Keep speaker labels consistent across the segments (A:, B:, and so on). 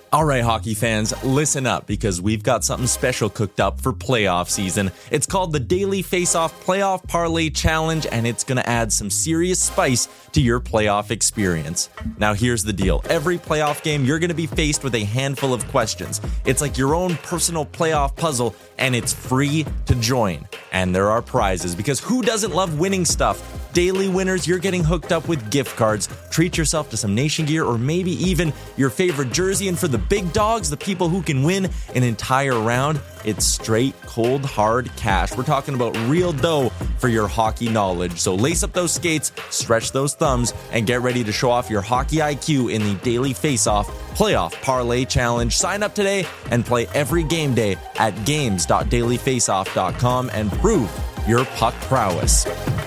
A: All right, hockey fans, listen up because we've got something special cooked up for playoff season. It's called the Daily Face-Off Playoff Parlay Challenge, and it's going to add some serious spice to your playoff experience. Now, here's the deal. Every playoff game, you're going to be faced with a handful of questions. It's like your own personal playoff puzzle, and it's free to join. And there are prizes, because who doesn't love winning stuff? Daily winners, you're getting hooked up with gift cards. Treat yourself to some Nation gear or maybe even your favorite jersey. And for the big dogs, the people who can win an entire round, it's straight, cold, hard cash. We're talking about real dough for your hockey knowledge. So lace up those skates, stretch those thumbs, and get ready to show off your hockey IQ in the Daily Face-Off Playoff Parlay Challenge. Sign up today and play every game day at games.dailyfaceoff.com and prove your puck prowess.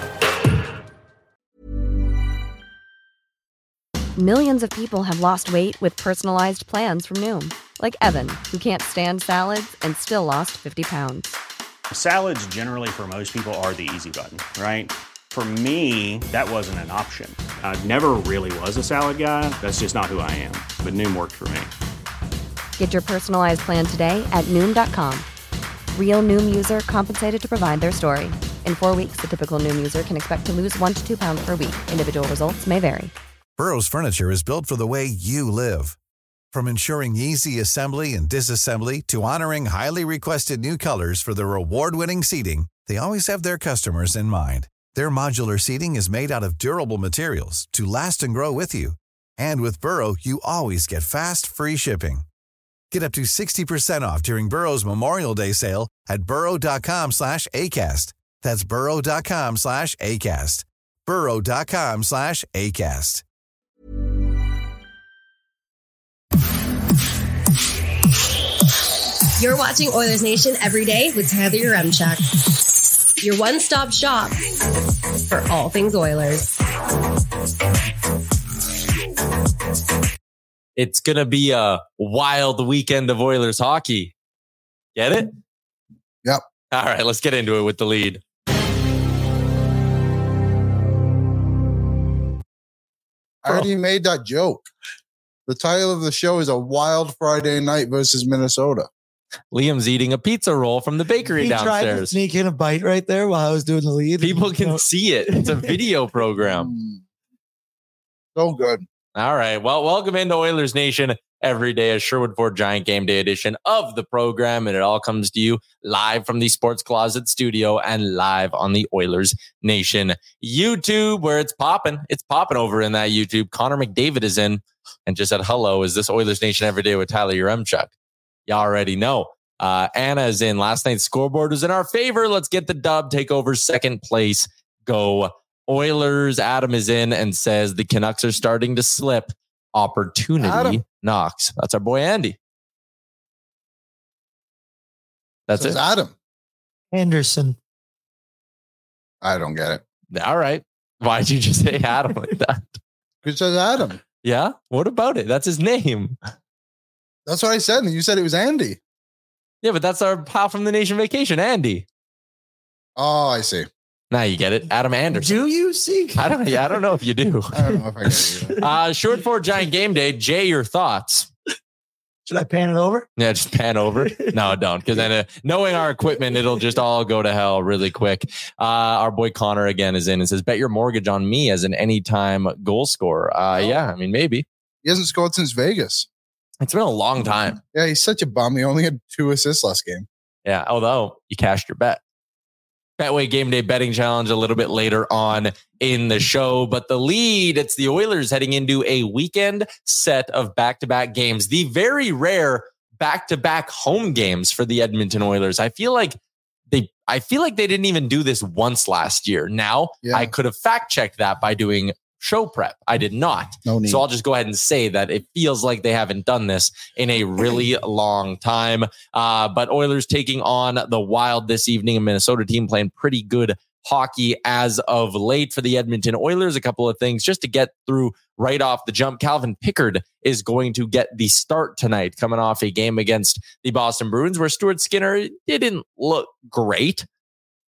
B: Millions of people have lost weight with personalized plans from Noom. Like Evan, who can't stand salads and still lost 50 pounds.
C: Salads generally for most people are the easy button, right? For me, that wasn't an option. I never really was a salad guy. That's just not who I am. But Noom worked for me.
B: Get your personalized plan today at Noom.com. Real Noom user compensated to provide their story. In 4 weeks, the typical Noom user can expect to lose 1 to 2 pounds per week. Individual results may vary.
D: Burrow's furniture is built for the way you live. From ensuring easy assembly and disassembly to honoring highly requested new colors for their award-winning seating, they always have their customers in mind. Their modular seating is made out of durable materials to last and grow with you. And with Burrow, you always get fast, free shipping. Get up to 60% off during Burrow's Memorial Day sale at burrow.com/ACAST. That's burrow.com/ACAST. burrow.com/ACAST.
E: You're watching Oilers Nation every day with Tyler Yaremchuk, your one-stop shop for all things Oilers.
A: It's going to be a wild weekend of Oilers hockey. Get it?
F: Yep.
A: All right, let's get into it with the lead.
F: I already made that joke. The title of the show is A Wild Friday Night versus Minnesota.
A: Liam's eating a pizza roll from the bakery downstairs.
G: Tried to sneak in a bite right there while I was doing the lead.
A: People can see it. It's a video program.
F: So good.
A: All right. Well, welcome into Oilers Nation every day, a Sherwood Ford Giant Game Day edition of the program. And it all comes to you live from the Sports Closet studio and live on the Oilers Nation YouTube, where it's popping. It's popping over in that YouTube. Connor McDavid is in and just said, hello, is this Oilers Nation every day with Tyler Yaremchuk? You already know. Anna is in. Last night's scoreboard was in our favor. Let's get the dub, take over second place. Go Oilers. Adam is in and says the Canucks are starting to slip. Opportunity
F: Adam
A: knocks. That's our boy Andy. That's it.
F: Adam
G: Anderson.
F: I don't get it.
A: All right. Why'd you just say Adam like that?
F: It says Adam.
A: Yeah. What about it? That's his name.
F: That's what I said. And you said it was Andy.
A: Yeah, but that's our pal from the Nation Vacation, Andy.
F: Oh, I see.
A: Now you get it. Adam Anderson.
G: Do you see?
A: I don't know if you do.
F: I don't know if I get it.
A: Sherwood Ford Giant Game Day. Jay, your thoughts?
G: Should I pan it over?
A: Yeah, just pan over. No, don't. Because then knowing our equipment, it'll just all go to hell really quick. Our boy Connor again is in and says, bet your mortgage on me as an anytime goal scorer. Yeah, I mean, maybe.
F: He hasn't scored since Vegas.
A: It's been a long time.
F: Yeah, he's such a bum. He only had 2 assists last game.
A: Yeah, although you cashed your bet. Betway Game Day betting challenge a little bit later on in the show. But the lead, it's the Oilers heading into a weekend set of back-to-back games. The very rare back-to-back home games for the Edmonton Oilers. I feel like they didn't even do this once last year. Now, I could have fact-checked that by doing show prep. I did not.
F: No need.
A: So I'll just go ahead and say that it feels like they haven't done this in a really long time. But Oilers taking on the Wild this evening, a Minnesota team playing pretty good hockey as of late for the Edmonton Oilers. A couple of things just to get through right off the jump. Calvin Pickard is going to get the start tonight, coming off a game against the Boston Bruins where Stuart Skinner didn't look great.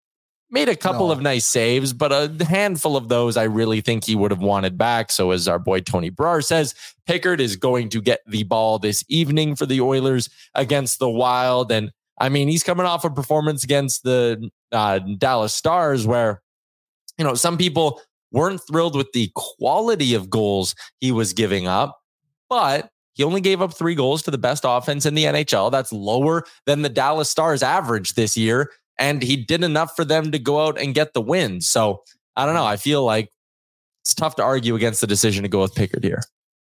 A: made a couple of nice saves, but a handful of those I really think he would have wanted back. So as our boy Tony Brar says, Pickard is going to get the ball this evening for the Oilers against the Wild. And I mean, he's coming off a performance against the Dallas Stars where, some people weren't thrilled with the quality of goals he was giving up, but he only gave up 3 goals to the best offense in the NHL. That's lower than the Dallas Stars average this year. And he did enough for them to go out and get the win. So I don't know. I feel like it's tough to argue against the decision to go with Pickard here.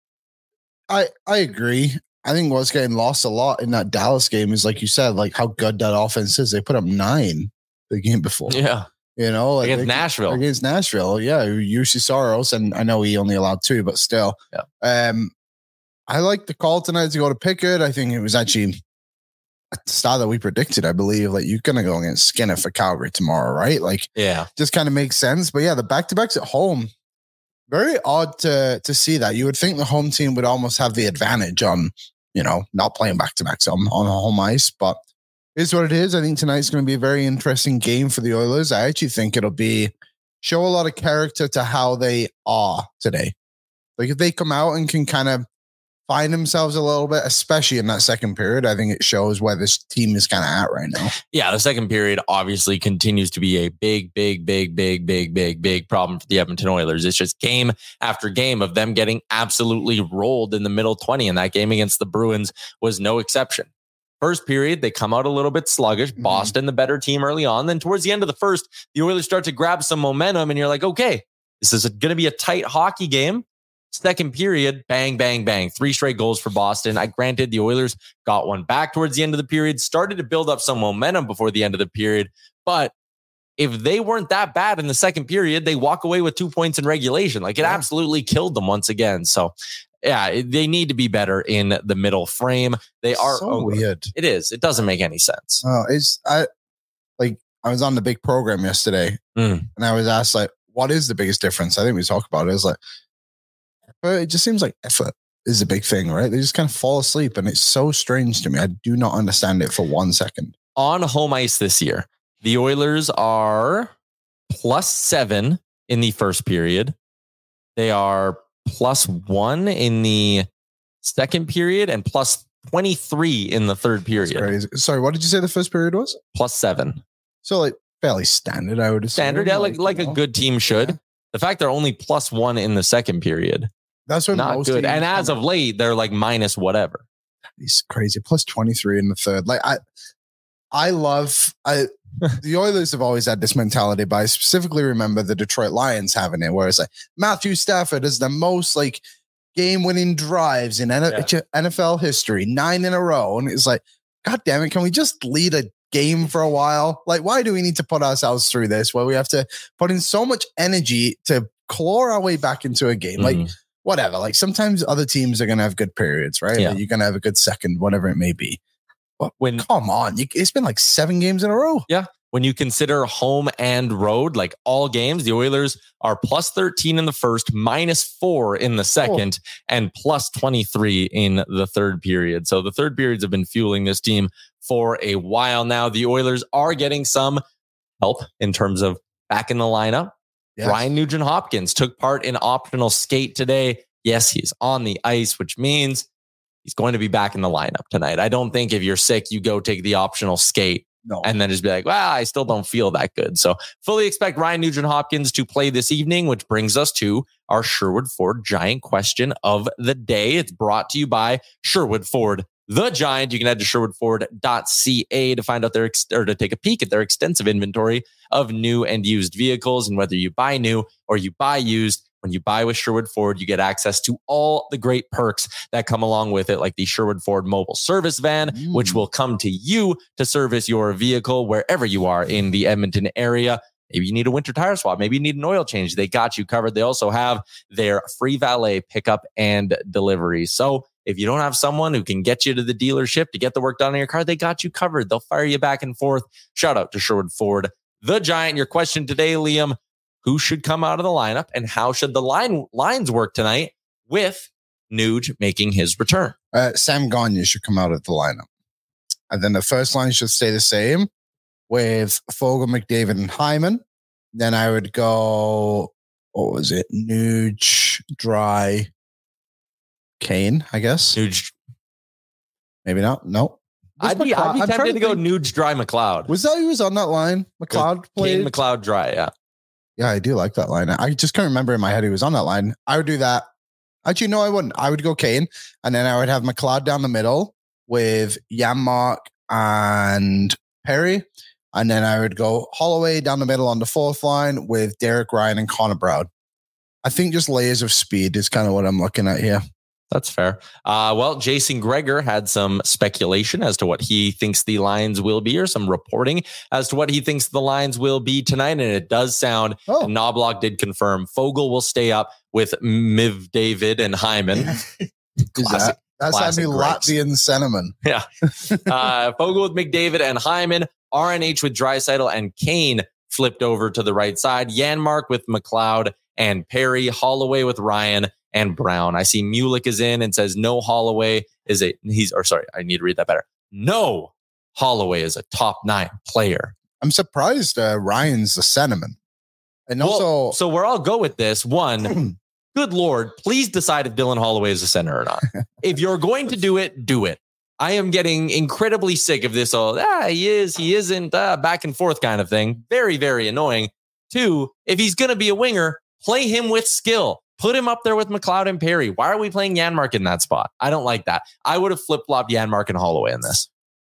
F: I agree. I think what's getting lost a lot in that Dallas game is, like you said, like how good that offense is. They put up 9 the game before.
A: Yeah.
F: Against
A: Nashville.
F: Against Nashville. Yeah. UC Soros. And I know he only allowed 2, but still.
A: Yeah.
F: I like the call tonight to go to Pickard. I think it was actually at the start that we predicted, I believe, like you're going to go against Skinner for Calgary tomorrow, right? Like,
A: yeah,
F: just kind of makes sense. But yeah, the back-to-backs at home, very odd to see that. You would think the home team would almost have the advantage on, not playing back-to-backs on home ice, but it's what it is. I think tonight's going to be a very interesting game for the Oilers. I actually think it'll show a lot of character to how they are today. Like if they come out and can kind of find themselves a little bit, especially in that second period, I think it shows where this team is kind of at right now.
A: Yeah, the second period obviously continues to be a big problem for the Edmonton Oilers. It's just game after game of them getting absolutely rolled in the middle 20, and that game against the Bruins was no exception. First period, they come out a little bit sluggish. Boston, the better team early on. Then towards the end of the first, the Oilers start to grab some momentum, and you're like, okay, this is going to be a tight hockey game. Second period, bang, bang, bang. 3 straight goals for Boston. Granted, the Oilers got one back towards the end of the period, started to build up some momentum before the end of the period. But if they weren't that bad in the second period, they walk away with 2 points in regulation. Like it absolutely killed them once again. So yeah, they need to be better in the middle frame. They are
F: so weird.
A: It is. It doesn't make any sense.
F: I was on the big program yesterday and I was asked like, what is the biggest difference? I think we talked about it. It was like, but it just seems like effort is a big thing, right? They just kind of fall asleep, and it's so strange to me. I do not understand it for 1 second.
A: On home ice this year, the Oilers are +7 in the first period. They are +1 in the second period and +23 in the third period.
F: That's crazy. Sorry, what did you say the first period was?
A: +7.
F: So like fairly standard, I would assume.
A: Standard, yeah, like a good team should. Yeah. The fact they're only +1 in the second period.
F: That's what
A: not good. And as of late, they're like minus whatever.
F: He's crazy. +23 in the third. Like the Oilers have always had this mentality, but I specifically remember the Detroit Lions having it, where it's like Matthew Stafford is the most like game-winning drives in NFL history, 9 in a row, and it's like, God damn it, can we just lead a game for a while? Like, why do we need to put ourselves through this where we have to put in so much energy to claw our way back into a game? Like, whatever. Like, sometimes other teams are going to have good periods, right?
A: Yeah.
F: Like, you're going to have a good second, whatever it may be. But come on, it's been like 7 games in a row.
A: Yeah. When you consider home and road, like all games, the Oilers are +13 in the first, -4 in the second, and +23 in the third period. So the third periods have been fueling this team for a while now. The Oilers are getting some help in terms of back in the lineup. Yes. Ryan Nugent-Hopkins took part in optional skate today. Yes, he's on the ice, which means he's going to be back in the lineup tonight. I don't think if you're sick, you go take the optional skate.
F: No.
A: And then just be like, well, I still don't feel that good. So fully expect Ryan Nugent-Hopkins to play this evening, which brings us to our Sherwood Ford Giant question of the day. It's brought to you by Sherwood Ford, the Giant. You can head to sherwoodford.ca to find out to take a peek at their extensive inventory of new and used vehicles. And whether you buy new or you buy used, when you buy with Sherwood Ford, you get access to all the great perks that come along with it, like the Sherwood Ford mobile service van, which will come to you to service your vehicle wherever you are in the Edmonton area. Maybe you need a winter tire swap. Maybe you need an oil change. They got you covered. They also have their free valet pickup and delivery. So if you don't have someone who can get you to the dealership to get the work done on your car, they got you covered. They'll fire you back and forth. Shout out to Sherwood Ford, the Giant. Your question today, Liam: who should come out of the lineup, and how should the lines work tonight with Nuge making his return?
F: Sam Gagner should come out of the lineup. And then the first line should stay the same. with Fogle, McDavid, and Hyman. Then I would go, what was it? Nuge, Dry, Kane, I guess.
A: Nuge.
F: Maybe not. No.
A: I'd be tempted to go Nuge, Dry, McLeod.
F: Was that who was on that line? McLeod played?
A: Kane, McLeod, Dry, yeah.
F: Yeah, I do like that line. I just can't remember in my head who was on that line. I would do that. Actually, no, I wouldn't. I would go Kane, and then I would have McLeod down the middle with Janmark and Perry, and then I would go Holloway down the middle on the fourth line with Derek Ryan and Connor Brown. I think just layers of speed is kind of what I'm looking at here.
A: That's fair. Well, Jason Gregor had some speculation as to what he thinks the lines will be, or some reporting as to what he thinks the lines will be tonight. And it does sound, and Knobloch did confirm, Fogle will stay up with McDavid and Hyman.
F: Classic. That's how new Latvian centerman.
A: Yeah. Fogle with McDavid and Hyman, RNH with Draisaitl and Kane flipped over to the right side. Janmark with McLeod and Perry, Holloway with Ryan and Brown. I see Mulick is in and says no Holloway is I need to read that better. No Holloway is a top 9 player.
F: I'm surprised Ryan's a centerman. And also,
A: so where I'll go with this one, good Lord, please decide if Dylan Holloway is a center or not. If you're going to do it, do it. I am getting incredibly sick of this. He is, he isn't, back and forth kind of thing. Very, very annoying. 2, if he's going to be a winger, play him with skill. Put him up there with McLeod and Perry. Why are we playing Janmark in that spot? I don't like that. I would have flip-flopped Janmark and Holloway in this.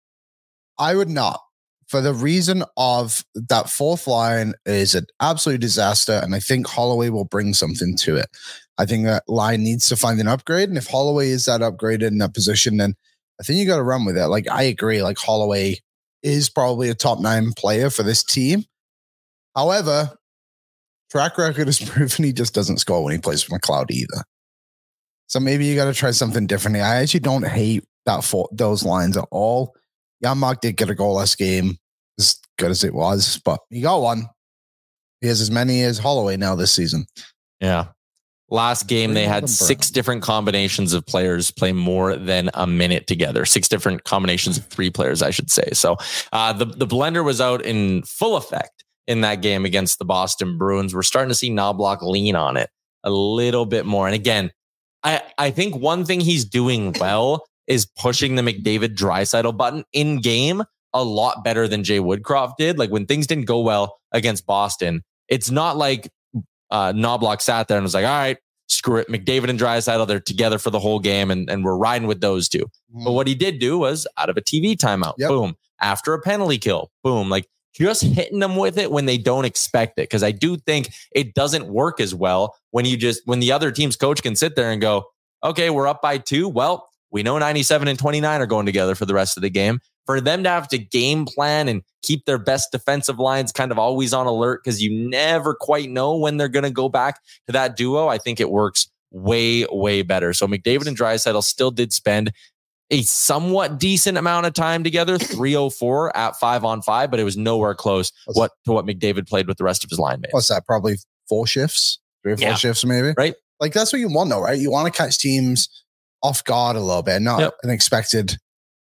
F: I would not. For the reason of that fourth line is an absolute disaster, and I think Holloway will bring something to it. I think that line needs to find an upgrade, and if Holloway is that upgrade in that position, then I think you got to run with it. Like, I agree. Like, Holloway is probably a top 9 player for this team. However, track record has proven he just doesn't score when he plays with McLeod either. So maybe you got to try something differently. I actually don't hate those lines at all. Janmark did get a goal last game, as good as it was, but he got one. He has as many as Holloway now this season.
A: Yeah. Last game, they had 6 different combinations of players play more than a minute together. 6 different combinations of 3 players, I should say. So the blender was out in full effect in that game against the Boston Bruins. We're starting to see Knobloch lean on it a little bit more. And again, I think one thing he's doing well is pushing the McDavid Draisaitl button in game a lot better than Jay Woodcroft did. Like, when things didn't go well against Boston, it's not like Knobloch sat there and was like, all right, screw it. McDavid and Draisaitl, they're together for the whole game and we're riding with those 2. But what he did do was out of a TV timeout, boom, after a penalty kill, boom, like, just hitting them with it when they don't expect it. Because I do think it doesn't work as well when the other team's coach can sit there and go, okay, we're up by 2. Well, we know 97 and 29 are going together for the rest of the game. For them to have to game plan and keep their best defensive lines kind of always on alert because you never quite know when they're going to go back to that duo, I think it works way, way better. So McDavid and Draisaitl still did spend a somewhat decent amount of time together, 304 at 5-on-5, but it was nowhere close to what McDavid played with the rest of his line mates.
F: What's that? Probably 4 shifts, 3 or 4 shifts, maybe.
A: Right.
F: Like, that's what you want, though, right? You want to catch teams off guard a little bit, not unexpected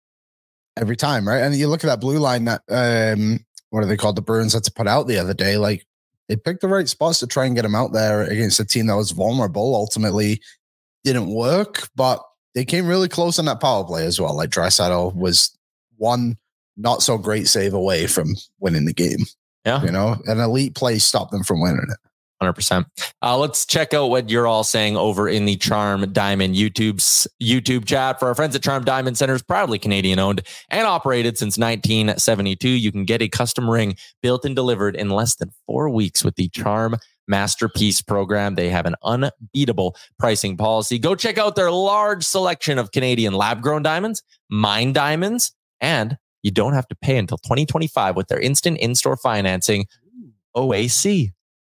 F: every time, right? And you look at that blue line that what are they called? The Bruins had to put out the other day. Like, they picked the right spots to try and get them out there against a team that was vulnerable. Ultimately, didn't work, but they came really close on that power play as well. Like, Draisaitl was one not so great save away from winning the game.
A: Yeah.
F: You know, an elite play stopped them from winning it.
A: 100%. Let's check out what you're all saying over in the Charm Diamond YouTube chat. For our friends at Charm Diamond Centers, proudly Canadian owned and operated since 1972. You can get a custom ring built and delivered in less than 4 weeks with the Charm Masterpiece program. They have an unbeatable pricing policy. Go check out their large selection of Canadian lab-grown diamonds, mine diamonds, and you don't have to pay until 2025 with their instant in-store financing. OAC.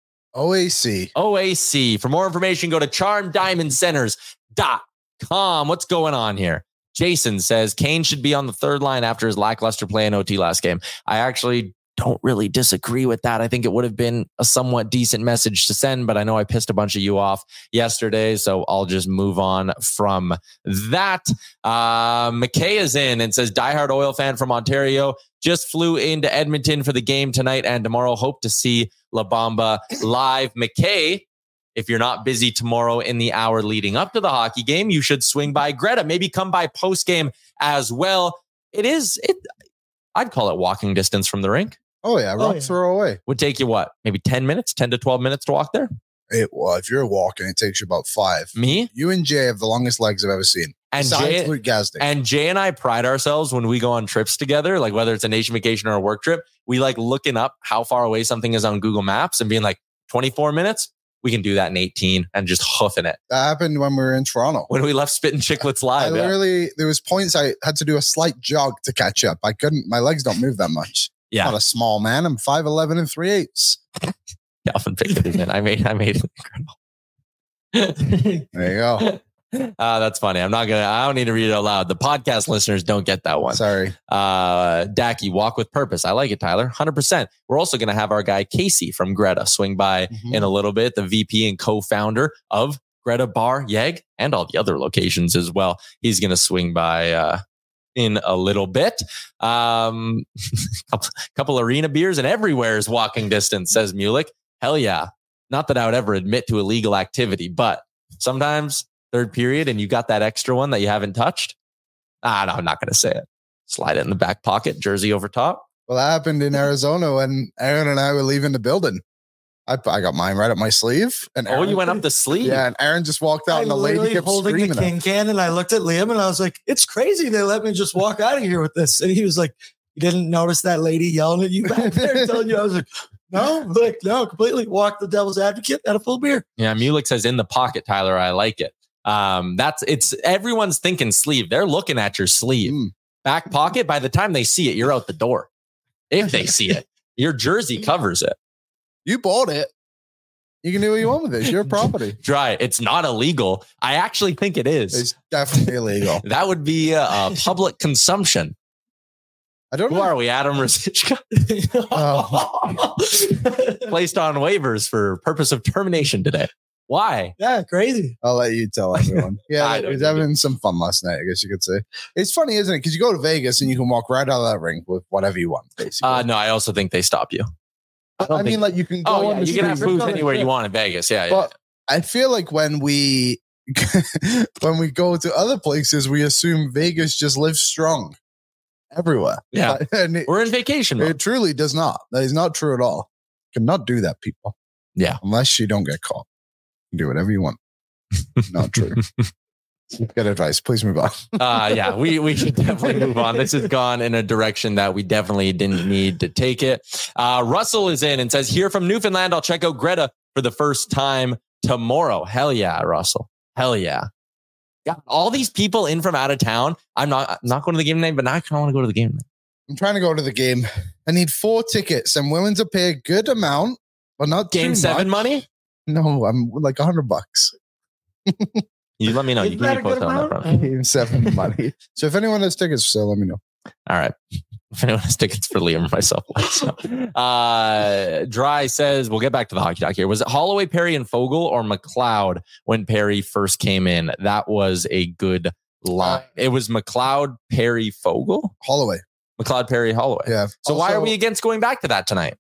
A: For more information, go to charmdiamondcenters.com. What's going on here? Jason says Kane should be on the 3rd line after his lackluster play in OT last game. I actually don't really disagree with that. I think it would have been a somewhat decent message to send, but I know I pissed a bunch of you off yesterday, so I'll just move on from that. McKay is in and says, diehard Oil fan from Ontario, just flew into Edmonton for the game tonight and tomorrow. Hope to see La Bamba live. McKay, if you're not busy tomorrow in the hour leading up to the hockey game, you should swing by Greta. Maybe come by post-game as well. I'd call it walking distance from the rink.
F: Oh, yeah. Rocks throw away.
A: Would take you what? Maybe 10 minutes, 10 to 12 minutes to walk there?
F: Well, if you're walking, it takes you about 5.
A: Me?
F: You and Jay have the longest legs I've ever seen.
A: And Jay and I pride ourselves when we go on trips together, like whether it's a nation vacation or a work trip, we like looking up how far away something is on Google Maps and being like 24 minutes. We can do that in 18 and just hoofing it.
F: That happened when we were in Toronto.
A: When we left Spittin' Chicklets live.
F: There was points I had to do a slight jog to catch up. I couldn't, my legs don't move that much.
A: Yeah.
F: I'm not a small man. I'm 5'11" and 3/8.
A: Calvin picked it in. I made it incredible.
F: There you go.
A: That's funny. I don't need to read it out loud. The podcast listeners don't get that one.
F: Sorry.
A: Dacky, walk with purpose. I like it, Tyler. 100%. We're also going to have our guy Casey from Greta swing by in a little bit, the VP and co-founder of Greta Bar, Yeg, and all the other locations as well. He's going to swing by in a little bit. Couple arena beers and everywhere is walking distance, says Mulick. Hell yeah. Not that I would ever admit to illegal activity, but sometimes third period and you got that extra one that you haven't touched. No, I'm not going to say it. Slide it in the back pocket, jersey over top.
F: Well, that happened in Arizona when Aaron and I were leaving the building. I got mine right up my sleeve. And Aaron,
A: you went up the sleeve?
F: Yeah, and Aaron just walked out and the lady kept
G: holding
F: screaming
G: the King can, and I looked at Liam and I was like, it's crazy they let me just walk out of here with this. And he was like, you didn't notice that lady yelling at you back there telling you? I was like, no, completely walked the devil's advocate at a full beer.
A: Yeah, Mulick says in the pocket, Tyler, I like it. It's everyone's thinking sleeve. They're looking at your sleeve. Back pocket, by the time they see it, you're out the door. If they see it, your jersey covers it.
F: You bought it. You can do what you want with it. It's your property.
A: Dry. It's not illegal. I actually think it is.
F: It's definitely illegal.
A: That would be a public consumption.
F: I don't know.
A: Who are we? Adam Rosichka? Placed on waivers for purpose of termination today. Why?
G: Yeah, crazy.
F: I'll let you tell everyone. Yeah, he was having some fun last night, I guess you could say. It's funny, isn't it? Because you go to Vegas and you can walk right out of that ring with whatever you want, basically.
A: No, I also think they stop you.
F: I mean, like you can go on the
A: you can have booze anywhere you want in Vegas. Yeah,
F: but I feel like when we go to other places, we assume Vegas just lives strong everywhere.
A: Yeah, we're in vacation mode.
F: It truly does not. That is not true at all. You cannot do that, people.
A: Yeah,
F: unless you don't get caught. You can do whatever you want. Not true. Good advice. Please move on.
A: Yeah, we should definitely move on. This has gone in a direction that we definitely didn't need to take it. Russell is in and says, here from Newfoundland, I'll check out Greta for the first time tomorrow. Hell yeah, Russell. Hell yeah. Got all these people in from out of town. I'm not going to the game tonight, but now I kind of want to go to the game tonight.
F: I'm trying to go to the game. I need 4 tickets. I'm willing to pay a good amount, but not
A: Game 7 money?
F: No, I'm like $100.
A: You let me know. You can post on that front.
F: Game 7 money. So if anyone has tickets for sale, let me know.
A: All right. If anyone has tickets for Liam or myself, let us know. Dry says, we'll get back to the hockey doc here. Was it Holloway, Perry, and Fogle or McLeod when Perry first came in? That was a good line. It was McLeod, Perry, Fogle?
F: Holloway.
A: McLeod, Perry, Holloway.
F: Yeah.
A: So why are we against going back to that tonight?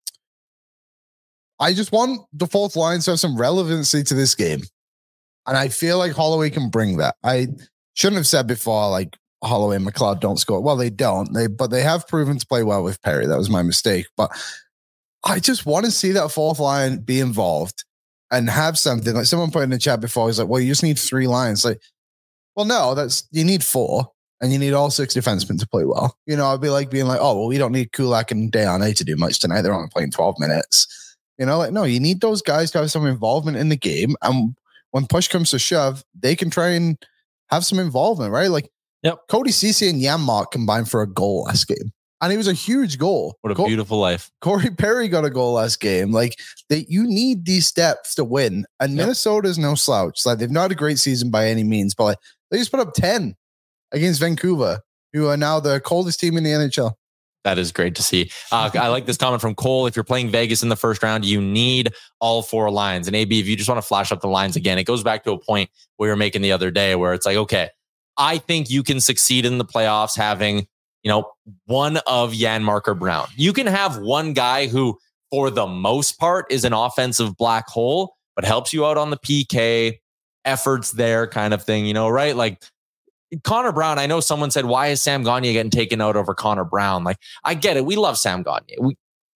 F: I just want the fourth line to have some relevancy to this game. And I feel like Holloway can bring that. I shouldn't have said before, like, Holloway and McLeod don't score. Well, they don't. But they have proven to play well with Perry. That was my mistake. But I just want to see that fourth line be involved and have something. Like someone put in the chat before, he's like, well, you just need 3 lines. Like, well, no, you need 4. And you need all 6 defensemen to play well. You know, I'd be like being like, oh, well, we don't need Kulak and Deane to do much tonight. They're only playing 12 minutes. You know, like, no, you need those guys to have some involvement in the game. And when push comes to shove, they can try and have some involvement, right? Like, Cody Ceci and Janmark combined for a goal last game. And it was a huge goal.
A: What a beautiful life.
F: Corey Perry got a goal last game. Like, you need these steps to win. And Minnesota's no slouch. Like, they've not had a great season by any means, but like, they just put up 10 against Vancouver, who are now the coldest team in the NHL.
A: That is great to see. I like this comment from Cole. If you're playing Vegas in the first round, you need all 4 lines. And AB, if you just want to flash up the lines again, it goes back to a point we were making the other day where it's like, okay, I think you can succeed in the playoffs having, one of Janmark or Brown. You can have one guy who, for the most part, is an offensive black hole, but helps you out on the PK, efforts there kind of thing, right? Like, Connor Brown, I know someone said, why is Sam Gagner getting taken out over Connor Brown? Like, I get it. We love Sam Gagner.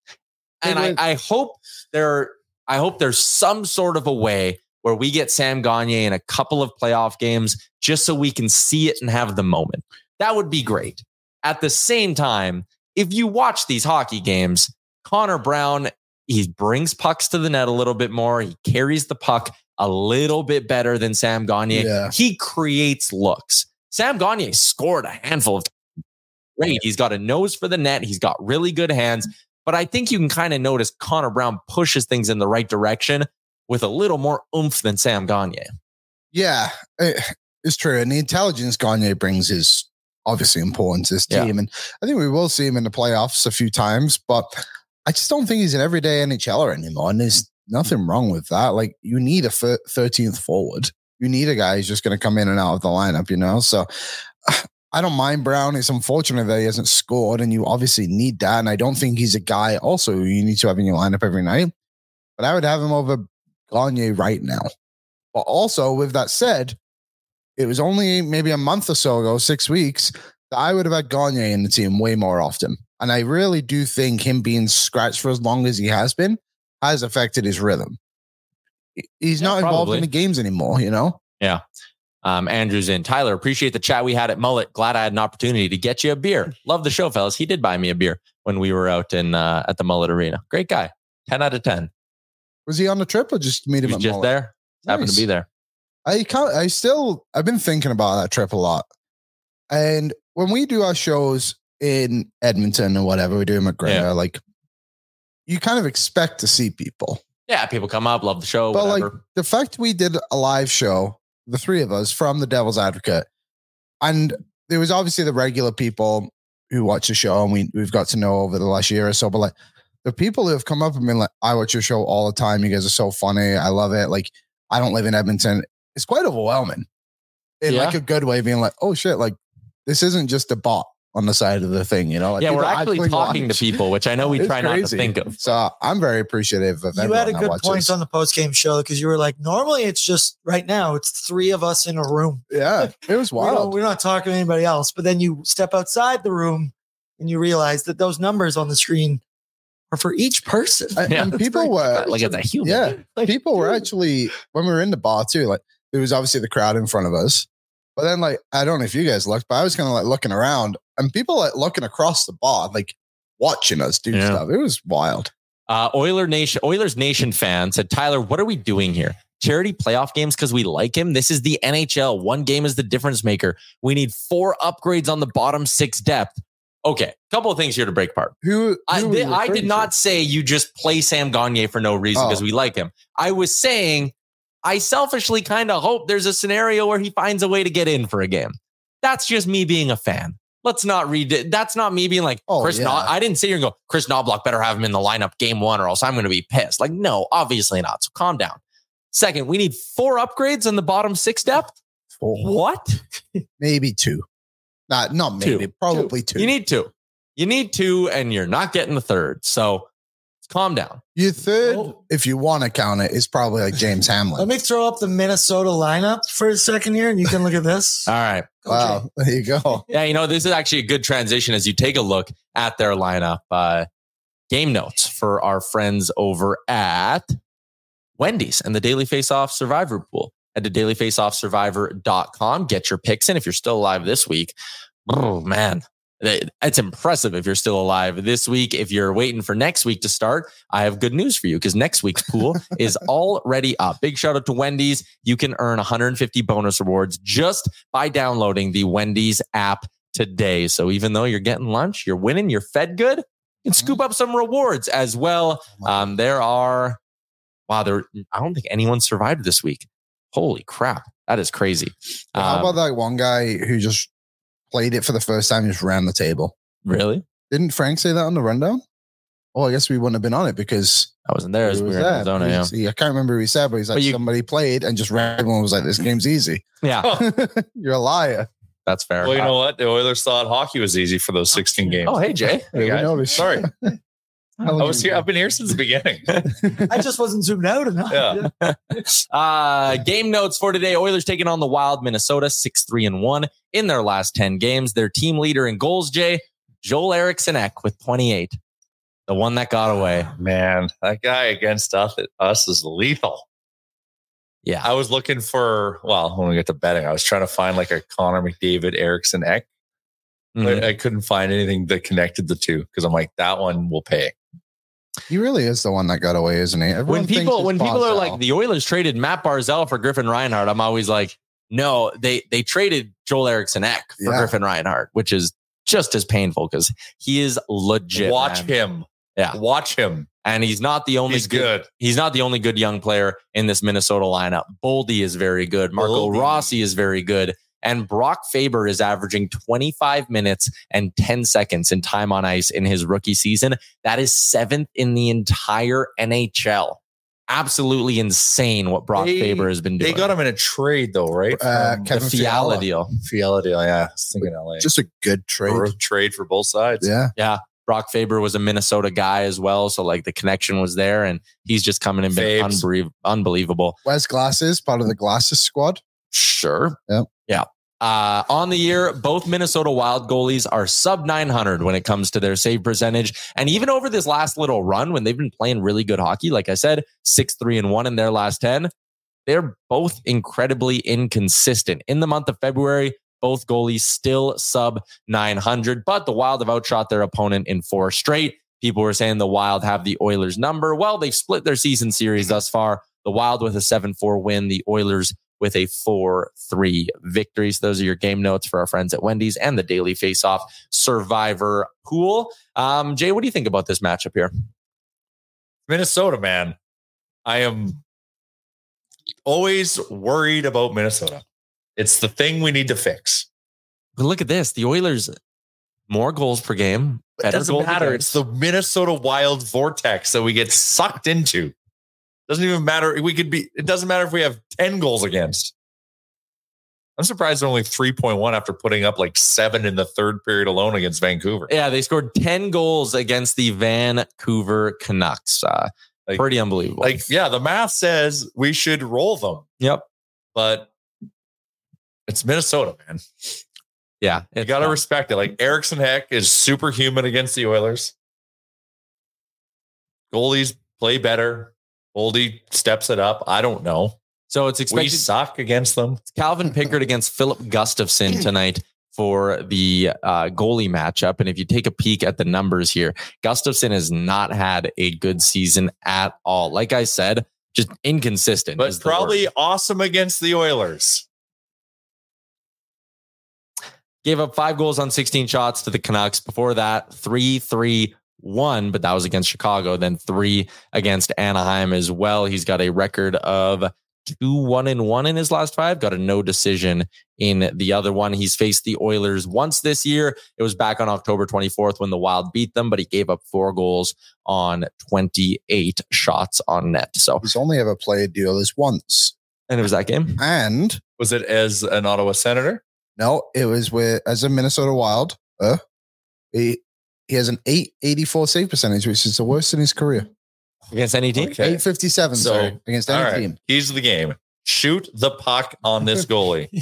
A: I hope there's some sort of a way where we get Sam Gagner in a couple of playoff games just so we can see it and have the moment. That would be great. At the same time, if you watch these hockey games, Connor Brown, he brings pucks to the net a little bit more. He carries the puck a little bit better than Sam Gagner. Yeah. He creates looks. Sam Gagner scored a handful of great. He's got a nose for the net. He's got really good hands. But I think you can kind of notice Connor Brown pushes things in the right direction with a little more oomph than Sam Gagner. Yeah,
F: it's true. And the intelligence Gagner brings is obviously important to his team. And I think we will see him in the playoffs a few times. But I just don't think he's an everyday NHLer anymore. And there's nothing wrong with that. Like, you need a 13th forward. You need a guy who's just going to come in and out of the lineup, So I don't mind Brown. It's unfortunate that he hasn't scored, and you obviously need that. And I don't think he's a guy also who you need to have in your lineup every night. But I would have him over Gagner right now. But also, with that said, it was only maybe a month or so ago, 6 weeks, that I would have had Gagner in the team way more often. And I really do think him being scratched for as long as he has been has affected his rhythm. He's not involved in the games anymore,
A: Yeah. Andrew's in. Tyler, appreciate the chat we had at Mullet. Glad I had an opportunity to get you a beer. Love the show, fellas. He did buy me a beer when we were out in at the Mullet Arena. Great guy. 10 out of 10.
F: Was he on the trip or just meet him at
A: just
F: Mullet?
A: There. Nice. Happened to be there.
F: I've been thinking about that trip a lot. And when we do our shows in Edmonton or whatever, we do in McGregor, like, you kind of expect to see people.
A: Yeah, people come up, love the show,
F: but
A: whatever.
F: Like, the fact we did a live show, the three of us from the Devil's Advocate, and there was obviously the regular people who watch the show, and we've got to know over the last year or so, but like, the people who have come up and been like, I watch your show all the time. You guys are so funny. I love it. Like, I don't live in Edmonton. It's quite overwhelming in like a good way, being like, oh shit, like, this isn't just a bot on the side of the thing, Like,
A: we're actually talking to people, which I know we try not to think of.
F: So I'm very appreciative of
G: you had a good point on the post-game show, because you were like, normally it's just right now, it's 3 of us in a room.
F: Yeah, it was wild.
G: We're not talking to anybody else. But then you step outside the room and you realize that those numbers on the screen are for each person.
F: And people were
A: like, it's a human.
F: Yeah, like, people were actually, when we were in the bar too, like, there was obviously the crowd in front of us. But then, like, I don't know if you guys looked, but I was kind of like looking around, and people like looking across the bar, like watching us do stuff. It was wild.
A: Oilers Nation fan said, Tyler, what are we doing here? Charity playoff games because we like him? This is the NHL. One game is the difference maker. We need 4 upgrades on the bottom 6 depth. Okay, couple of things here to break apart. I did not say you just play Sam Gagner for no reason because we like him. I was saying I selfishly kind of hope there's a scenario where he finds a way to get in for a game. That's just me being a fan. Let's not read it. That's not me being like, I didn't sit here and go, Chris Knobloch better have him in the lineup game 1 or else I'm going to be pissed. Like, no, obviously not. So calm down. Second, we need 4 upgrades on the bottom 6 depth.
F: 4.
A: What?
F: Maybe 2. Not maybe, 2. Probably 2.
A: You need 2. You need 2, and you're not getting the third. So calm down.
F: Your third, if you want to count it, is probably like James Hamlin.
G: Let me throw up the Minnesota lineup for a second here, and you can look at this.
A: All right.
F: Wow. There you go.
A: Yeah, this is actually a good transition as you take a look at their lineup. Game notes for our friends over at Wendy's and the Daily Faceoff Survivor Pool. Head to dailyfaceoffsurvivor.com. Get your picks in if you're still alive this week. Oh, man. It's impressive if you're still alive this week. If you're waiting for next week to start, I have good news for you because next week's pool is already up. Big shout out to Wendy's. You can earn 150 bonus rewards just by downloading the Wendy's app today. So even though you're getting lunch, you're winning, you're fed good, you can scoop up some rewards as well. I don't think anyone survived this week. Holy crap. That is crazy.
F: How about that one guy who just played it for the first time, just ran the table?
A: Really?
F: Didn't Frank say that on the rundown? Oh, I guess we wouldn't have been on it because
A: I wasn't there as we were in Arizona.
F: I can't remember who he said, but he's like, somebody played and just everyone was like, this game's easy.
A: Yeah.
F: You're a liar.
A: That's fair.
H: Well, you know what? The Oilers thought hockey was easy for those 16 games.
A: Oh, hey, Jay.
F: Hey,
H: sorry. I was here. I've been here since the beginning.
G: I just wasn't zoomed out enough.
H: Yeah.
A: Game notes for today. Oilers taking on the Wild, Minnesota, 6-3-1 in their last 10 games. Their team leader in goals, Jay, Joel Eriksson-Ek with 28. The one that got away.
H: Man, that guy against us is lethal.
A: Yeah.
H: I was looking for, when we get to betting, I was trying to find like a Connor McDavid, Eriksson-Ek. But I couldn't find anything that connected the two because I'm like, that one will pay.
F: He really is the one that got away, isn't he?
A: When people are like, the Oilers traded Matt Barzal for Griffin Reinhart, I'm always like, no, they traded Joel Eriksson-Ek for Griffin Reinhart, which is just as painful because he is legit.
H: Watch him.
A: Yeah.
H: Watch him.
A: And he's not the only good. He's not the only good young player in this Minnesota lineup. Boldy is very good. Marco Rossi is very good. And Brock Faber is averaging 25 minutes and 10 seconds in time on ice in his rookie season. That is 7th in the entire NHL. Absolutely insane what Brock Faber has been doing.
H: They got him in a trade though, right?
F: Kevin
H: Fiala deal, yeah. I was thinking LA.
F: Just a good trade.
H: Or a trade for both sides.
A: Yeah. Brock Faber was a Minnesota guy as well. So like the connection was there and he's just coming in been unbelievable.
F: Wes Glasses, part of the Glasses squad.
A: Sure.
F: Yeah.
A: On the year, both Minnesota Wild goalies are sub 900 when it comes to their save percentage. And even over this last little run, when they've been playing really good hockey, like I said, 6-3-1 in their last 10, they're both incredibly inconsistent. In the month of February, both goalies still sub 900, but the Wild have outshot their opponent in 4 straight. People were saying the Wild have the Oilers number. Well, they've split their season series thus far. The Wild with a 7-4 win, the Oilers with a 4-3 victory. So those are your game notes for our friends at Wendy's and the Daily Faceoff Survivor Pool. Jay, what do you think about this matchup here?
H: Minnesota, man. I am always worried about Minnesota. It's the thing we need to fix.
A: But look at this. The Oilers, more goals per game.
H: It doesn't matter. It's the Minnesota Wild vortex that we get sucked into. Doesn't even matter. It doesn't matter if we have 10 goals against. I'm surprised they're only 3.1 after putting up like 7 in the third period alone against Vancouver.
A: Yeah, they scored 10 goals against the Vancouver Canucks. Pretty unbelievable.
H: The math says we should roll them.
A: Yep.
H: But it's Minnesota, man.
A: Yeah.
H: You got to respect it. Like Eriksson-Ek is superhuman against the Oilers. Goalies play better. Boldy steps it up. I don't know.
A: So it's expected.
H: We suck against them.
A: Calvin Pickard against Philip Gustafsson tonight for the goalie matchup. And if you take a peek at the numbers here, Gustafsson has not had a good season at all. Like I said, just inconsistent.
H: But probably awesome against the Oilers.
A: Gave up 5 goals on 16 shots to the Canucks. Before that, 3-3-1, but that was against Chicago. Then 3 against Anaheim as well. He's got a record of 2-1-1 in his last 5. Got a no decision in the other one. He's faced the Oilers once this year. It was back on October 24th when the Wild beat them, but he gave up 4 goals on 28 shots on net. So
F: he's only ever played the Oilers once.
A: And it was that game?
F: And
H: was it as an Ottawa Senator?
F: No, it was as a Minnesota Wild. He has an 884 save percentage, which is the worst in his career.
A: Against any team?
F: Okay. 857, so against any team.
H: Keys of the game. Shoot the puck on this goalie.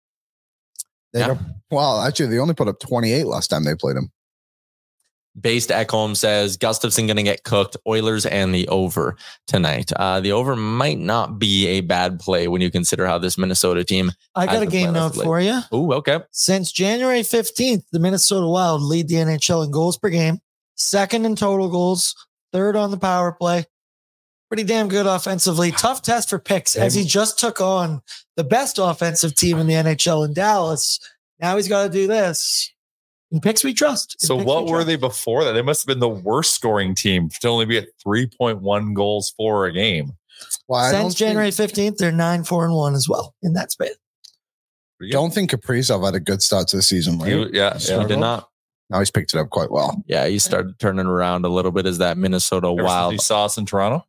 F: Well, actually, they only put up 28 last time they played him.
A: Based Ekholm says Gustafsson going to get cooked. Oilers and the over tonight. The over might not be a bad play when you consider how this Minnesota team.
G: I got a game note for you.
A: Oh, okay.
G: Since January 15th, the Minnesota Wild lead the NHL in goals per game, 2nd in total goals, 3rd on the power play. Pretty damn good offensively. Tough test for Picks as he just took on the best offensive team in the NHL in Dallas. Now he's got to do this. In Picks we trust.
H: So what were they before that? They must have been the worst scoring team to only be at 3.1 goals for a game.
F: Well,
G: since January 15th, they're 9-4-1 as well in that span.
F: Don't think Kaprizov had a good start to the season, right?
H: Yeah,
A: he did not.
F: Now he's picked it up quite well.
A: Yeah, he started turning around a little bit as that Minnesota
H: Ever
A: Wild.
H: since he saw us in Toronto.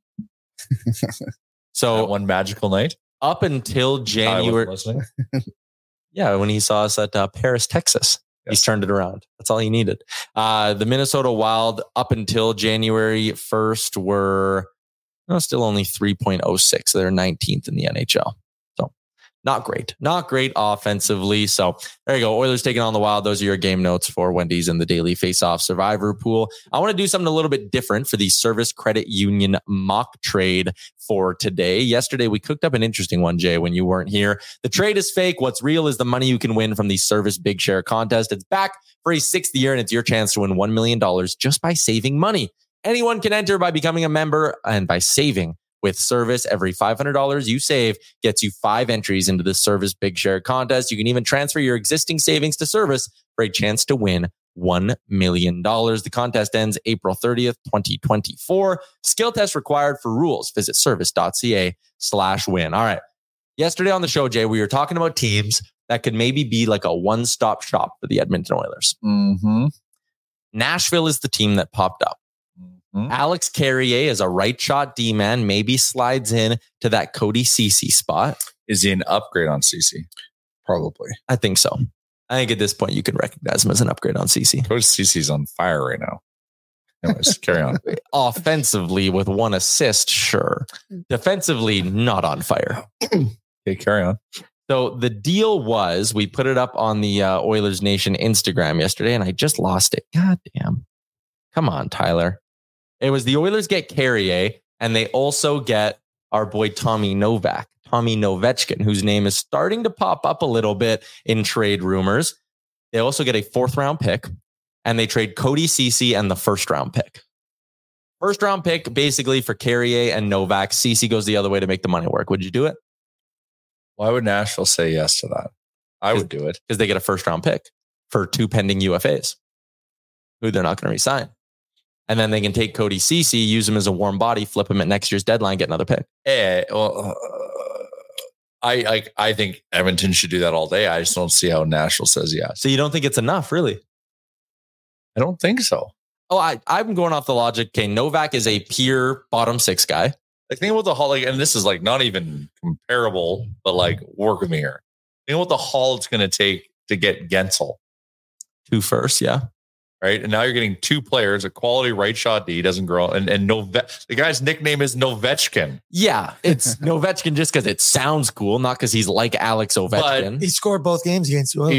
A: So
H: That one magical night.
A: up until
H: I
A: January,
H: wasn't listening.
A: yeah, when he saw us at Paris, Texas, he's turned it around. That's all he needed. The Minnesota Wild up until January 1st were still only 3.06. They're 19th in the NHL. So not great offensively. So there you go. Oilers taking on the Wild. Those are your game notes for Wendy's and the Daily Faceoff Survivor Pool. I want to do something a little bit different for the Service Credit Union mock trade for today. Yesterday, we cooked up an interesting one, Jay, when you weren't here. The trade is fake. What's real is the money you can win from the Service Big Share contest. It's back for a 6th year, and it's your chance to win $1 million just by saving money. Anyone can enter by becoming a member and by saving with Service. Every $500 you save gets you 5 entries into the Service Big Share contest. You can even transfer your existing savings to Service for a chance to win $1 million. The contest ends April 30th, 2024. Skill test required for rules. Visit service.ca/win. All right. Yesterday on the show, Jay, we were talking about teams that could maybe be like a one-stop shop for the Edmonton Oilers.
H: Mm-hmm.
A: Nashville is the team that popped up. Alex Carrier is a right shot D-man, maybe slides in to that Cody Ceci spot.
H: Is he an upgrade on CC?
F: Probably.
A: I think so. I think at this point you can recognize him as an upgrade on Ceci.
H: Cody CC's on fire right now. Anyways, carry on.
A: Offensively with 1 assist, sure. Defensively, not on fire.
H: Okay, carry on.
A: So the deal was, we put it up on the Oilers Nation Instagram yesterday, and I just lost it. God damn. Come on, Tyler. It was the Oilers get Carrier, and they also get our boy Tommy Novechkin, whose name is starting to pop up a little bit in trade rumors. They also get a 4th round pick, and they trade Cody Ceci and the 1st round pick. 1st round pick basically for Carrier and Novak. Ceci goes the other way to make the money work. Would you do it?
H: Why would Nashville say yes to that? I would do it.
A: Because they get a 1st round pick for 2 pending UFAs who they're not going to re-sign. And then they can take Cody Ceci, use him as a warm body, flip him at next year's deadline, get another pick.
H: I think Edmonton should do that all day. I just don't see how Nashville says yes.
A: So you don't think it's enough, really?
H: I don't think so.
A: Oh, I'm going off the logic. Okay, Novak is a pure bottom 6 guy.
H: Like, think about the haul, and this is like not even comparable, but like, work with me here. Think what the haul it's going to take to get Gensel.
A: 2 firsts, yeah.
H: Right. And now you're getting 2 players, a quality right shot D, doesn't grow. And the guy's nickname is Novechkin.
A: Yeah, it's Novechkin just because it sounds cool, not because he's like Alex Ovechkin.
G: He scored both games against you.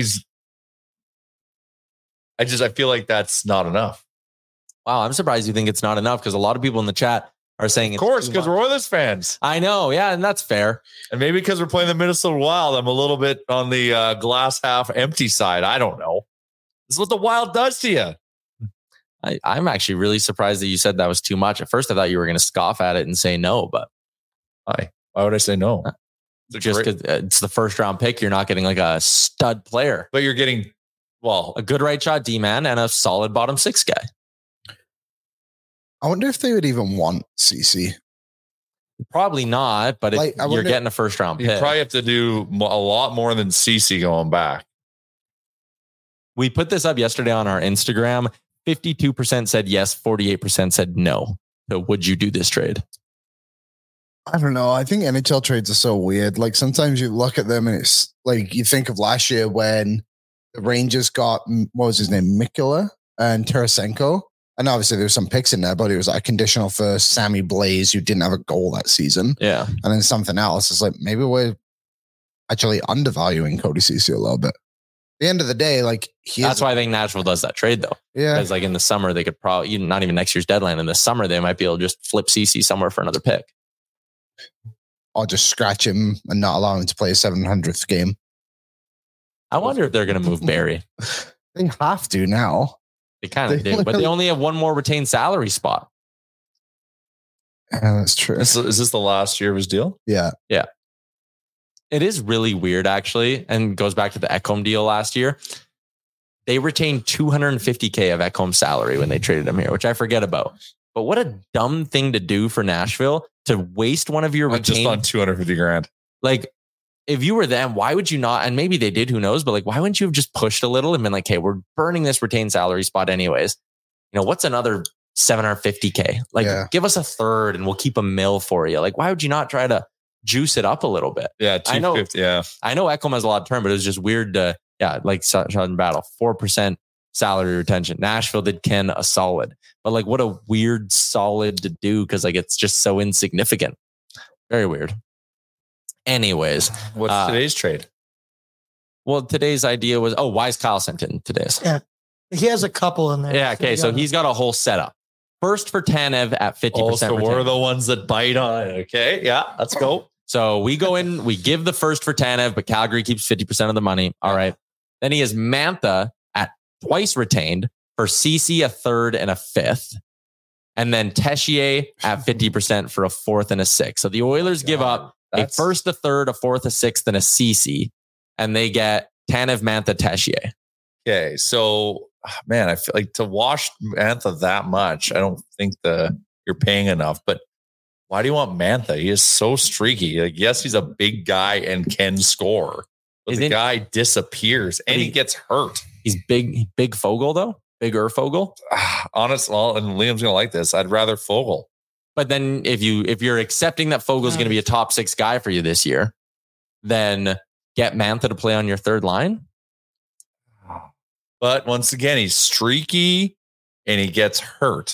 H: I feel like that's not enough.
A: Wow, I'm surprised you think it's not enough, because a lot of people in the chat are saying,
H: of course, because we're Oilers fans.
A: I know. Yeah. And that's fair.
H: And maybe because we're playing the Minnesota Wild, I'm a little bit on the glass half empty side. I don't know. This is what the Wild does to you.
A: I'm actually really surprised that you said that was too much. At first, I thought you were going to scoff at it and say no, but
H: why would I say no?
A: Just because it's the 1st round pick, you're not getting like a stud player,
H: but you're getting,
A: a good right shot D-man and a solid bottom 6 guy.
F: I wonder if they would even want CC.
A: Probably not, but like, you're getting a 1st round pick.
H: You probably have to do a lot more than CC going back.
A: We put this up yesterday on our Instagram. 52% said yes, 48% said no. So would you do this trade?
F: I don't know. I think NHL trades are so weird. Like, sometimes you look at them and it's like, you think of last year when the Rangers got, what was his name? Mikula and Tarasenko. And obviously there was some picks in there, but it was like a conditional for Sammy Blaze, who didn't have a goal that season.
A: Yeah.
F: And then something else. It's like, maybe we're actually undervaluing Cody Ceci a little bit. At the end of the day, like,
A: that's why I think Nashville does that trade, though.
F: Yeah.
A: Because like in the summer, they could probably, not even next year's deadline, in the summer, they might be able to just flip CC somewhere for another pick.
F: Or just scratch him and not allow him to play a 700th game.
A: I wonder if they're going to move Barry.
F: They have to now.
A: They kind of do, but they only have 1 more retained salary spot.
F: Yeah, that's true.
H: Is this the last year of his deal?
F: Yeah.
A: Yeah. It is really weird, actually, and goes back to the Ekholm deal last year. They retained $250K of Ekholm's salary when they traded him here, which I forget about. But what a dumb thing to do for Nashville, to waste one of your retained...
H: Just on $250,000.
A: Like, if you were them, why would you not? And maybe they did, who knows? But like, why wouldn't you have just pushed a little and been like, hey, we're burning this retained salary spot anyways. You know, what's another $750K? Like, give us a third and we'll keep $1 million for you. Like, why would you not try to juice it up a little bit?
H: Yeah, $250. Yeah,
A: I know Ekholm has a lot of term, but it was just weird to, like Southern Battle, 4% salary retention. Nashville did Ken a solid, but like, what a weird solid to do, because like it's just so insignificant. Very weird. Anyways,
H: what's today's trade?
A: Well, today's idea was, why is Kyle sent in today's?
G: Yeah, he has a couple in there.
A: Yeah, okay, so he's got a whole setup. First for Tanev at 50%.
H: So we're the ones that bite on it. Okay, yeah, let's go.
A: So we go in, we give the first for Tanev, but Calgary keeps 50% of the money. All right. Then he has Mantha at twice retained for CC, a third and a fifth. And then Tessier at 50% for a fourth and a sixth. So the Oilers give up a first, a third, a fourth, a sixth, and a CC. And they get Tanev, Mantha, Tessier.
H: Okay. So, man, I feel like to wash Mantha that much, I don't think you're paying enough. But why do you want Mantha? He is so streaky. Like, yes, he's a big guy and can score. But the guy disappears and he gets hurt.
A: He's big Fogle, though. Bigger Fogle.
H: Honest, well, and Liam's gonna like this. I'd rather Fogle.
A: But then if you're accepting that Fogle's going to be a top 6 guy for you this year, then get Mantha to play on your third line.
H: But once again, he's streaky and he gets hurt.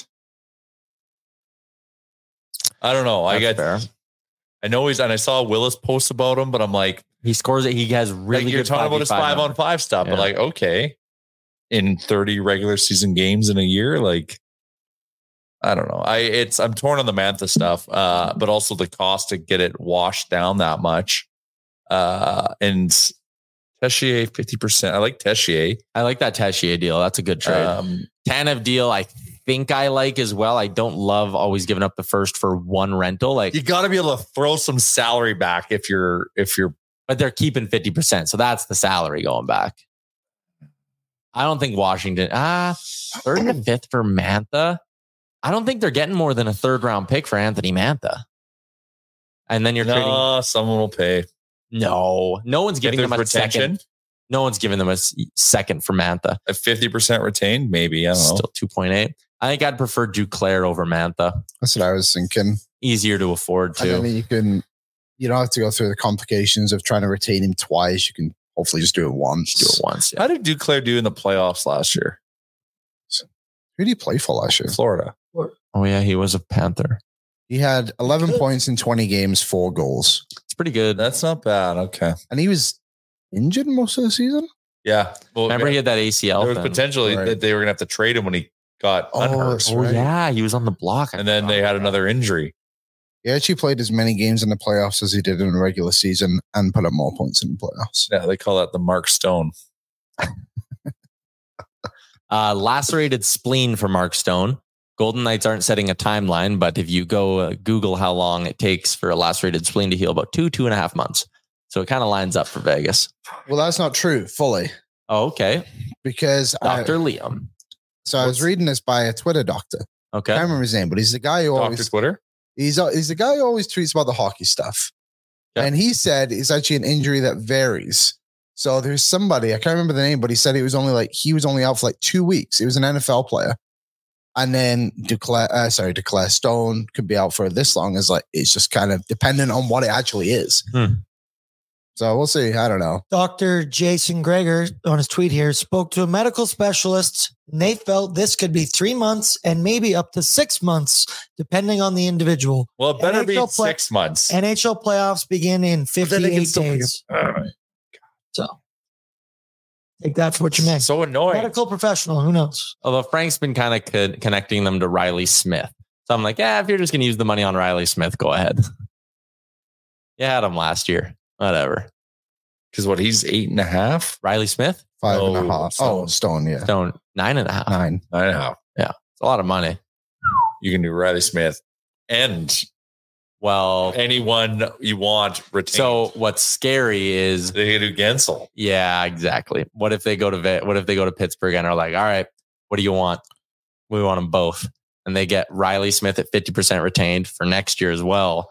H: I don't know. I know and I saw Willis post about him, but I'm like,
A: he scores it. He has really good.
H: You're talking about his 5-on-5 stuff, but like, okay, in 30 regular season games in a year, like, I don't know. I'm torn on the Mantha stuff, but also the cost to get it washed down that much. And Tessier 50%. I like Tessier.
A: I like that Tessier deal. That's a good trade. Tanev deal, I think I like as well. I don't love always giving up the first for one rental. Like,
H: you got to be able to throw some salary back if you're.
A: But they're keeping 50%, so that's the salary going back. I don't think Washington. Third and fifth for Mantha. I don't think they're getting more than a third round pick for Anthony Mantha. And then you're trading.
H: Someone will pay.
A: No one's giving them a second. No one's giving them a second for Mantha.
H: A 50% retained, maybe. I don't know.
A: Still 2.8. I think I'd prefer Duclair over Mantha.
F: That's what I was thinking.
A: Easier to afford too.
F: I mean, you don't have to go through the complications of trying to retain him twice. You can hopefully just do it once.
H: Yeah. How did Duclair do in the playoffs last year?
F: Who did he play for last year?
H: Florida.
A: Oh yeah, he was a Panther.
F: He had 11 points in 20 games, 4 goals.
A: It's pretty good.
H: That's not bad. Okay.
F: And he was injured most of the season?
H: Yeah. Well,
A: remember he had that ACL.
H: There was potentially that they were going to have to trade him when he got unhurt.
A: Right. Yeah, he was on the block.
H: And then they had another injury.
F: He actually played as many games in the playoffs as he did in the regular season and put up more points in the playoffs.
H: Yeah, they call that the Mark Stone.
A: Lacerated spleen for Mark Stone. Golden Knights aren't setting a timeline, but if you go Google how long it takes for a lacerated spleen to heal, about 2.5 months. So it kind of lines up for Vegas.
F: Well, that's not true fully.
A: Oh, okay.
F: Because
A: Dr. Liam.
F: So I was reading this by a Twitter doctor.
A: Okay.
F: I can't remember his name, but he's the guy who always
H: Twitter.
F: He's the guy who always tweets about the hockey stuff. Okay. And he said it's actually an injury that varies. So there's somebody, I can't remember the name, but he said he was only out for 2 weeks. He was an NFL player. And then Duclair Stone could be out for this long. It's just kind of dependent on what it actually is. So we'll see. I don't know.
G: Dr. Jason Greger on his tweet here spoke to a medical specialist, and they felt this could be 3 months and maybe up to 6 months, depending on the individual.
H: Well, it better be 6 months.
G: NHL playoffs begin in 58 days.
H: All right.
G: So take that for what you make.
H: So annoying.
G: Medical professional, who knows?
A: Although Frank's been kind of connecting them to Riley Smith. So I'm like, if you're just going to use the money on Riley Smith, go ahead. You had him last year. Whatever.
H: Because he's 8.5?
A: Riley Smith?
F: 5.5. Stone, yeah.
A: Stone, 9.5.
H: 9.5.
A: Yeah. It's a lot of money.
H: You can do Riley Smith and anyone you want retained. So
A: what's scary is
H: they can do Gensel.
A: Yeah, exactly. What if they go to Pittsburgh and are like, all right, what do you want? We want them both. And they get Riley Smith at 50% retained for next year as well.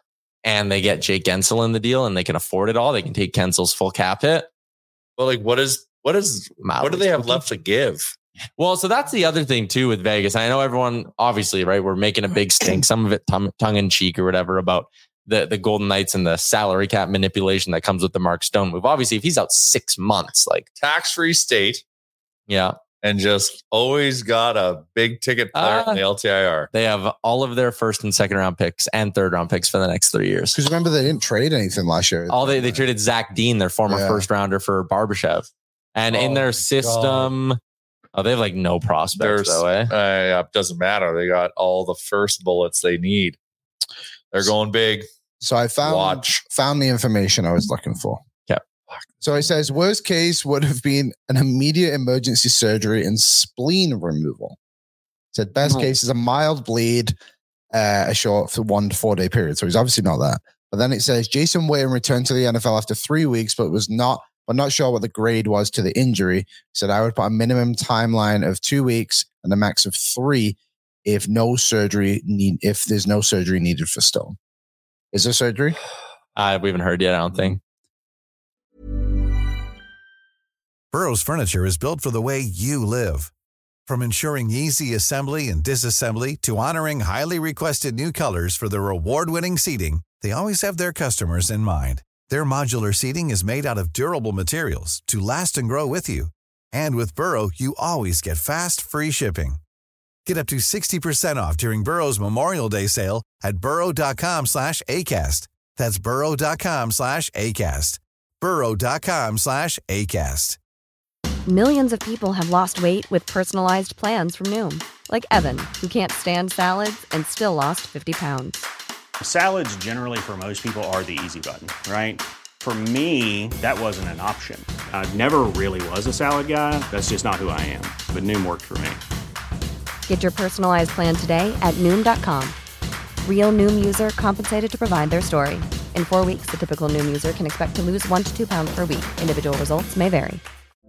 A: and they get Jake Gensel in the deal and they can afford it all, they can take Kensel's full cap hit.
H: Well, like what do they have left to give?
A: Well, so that's the other thing too with Vegas. I know everyone, obviously, right? We're making a big stink, some of it tongue in cheek or whatever, about the Golden Knights and the salary cap manipulation that comes with the Mark Stone move. Obviously, if he's out 6 months, like
H: tax-free state,
A: yeah,
H: and just always got a big ticket player in the LTIR.
A: They have all of their first and second round picks and third round picks for the next 3 years.
F: Because remember, they didn't trade anything last year.
A: They traded Zach Dean, their former first rounder, for Barbashev. And in their system, they have like no prospects though, eh?
H: Doesn't matter. They got all the first bullets they need. They're going big.
F: So I found the information I was looking for.
A: Yeah.
F: So it says worst case would have been an immediate emergency surgery and spleen removal. It said best case is a mild bleed, a short for 1 to 4 day period. So he's obviously not that. But then it says Jason Witten returned to the NFL after 3 weeks, but not sure what the grade was to the injury. He said I would put a minimum timeline of 2 weeks and a max of 3 if there's no surgery needed for Stone. Is there surgery?
A: We haven't heard yet, I don't think.
D: Burrow's furniture is built for the way you live. From ensuring easy assembly and disassembly to honoring highly requested new colors for their award-winning seating, they always have their customers in mind. Their modular seating is made out of durable materials to last and grow with you. And with Burrow, you always get fast, free shipping. Get up to 60% off during Burrow's Memorial Day sale at burrow.com/ACAST. That's burrow.com/ACAST. burrow.com/ACAST.
B: Millions of people have lost weight with personalized plans from Noom. Like Evan, who can't stand salads and still lost 50 pounds.
C: Salads generally for most people are the easy button, right? For me, that wasn't an option. I never really was a salad guy. That's just not who I am. But Noom worked for me.
B: Get your personalized plan today at Noom.com. Real Noom user compensated to provide their story. In 4 weeks, the typical Noom user can expect to lose 1 to 2 pounds per week. Individual results may vary.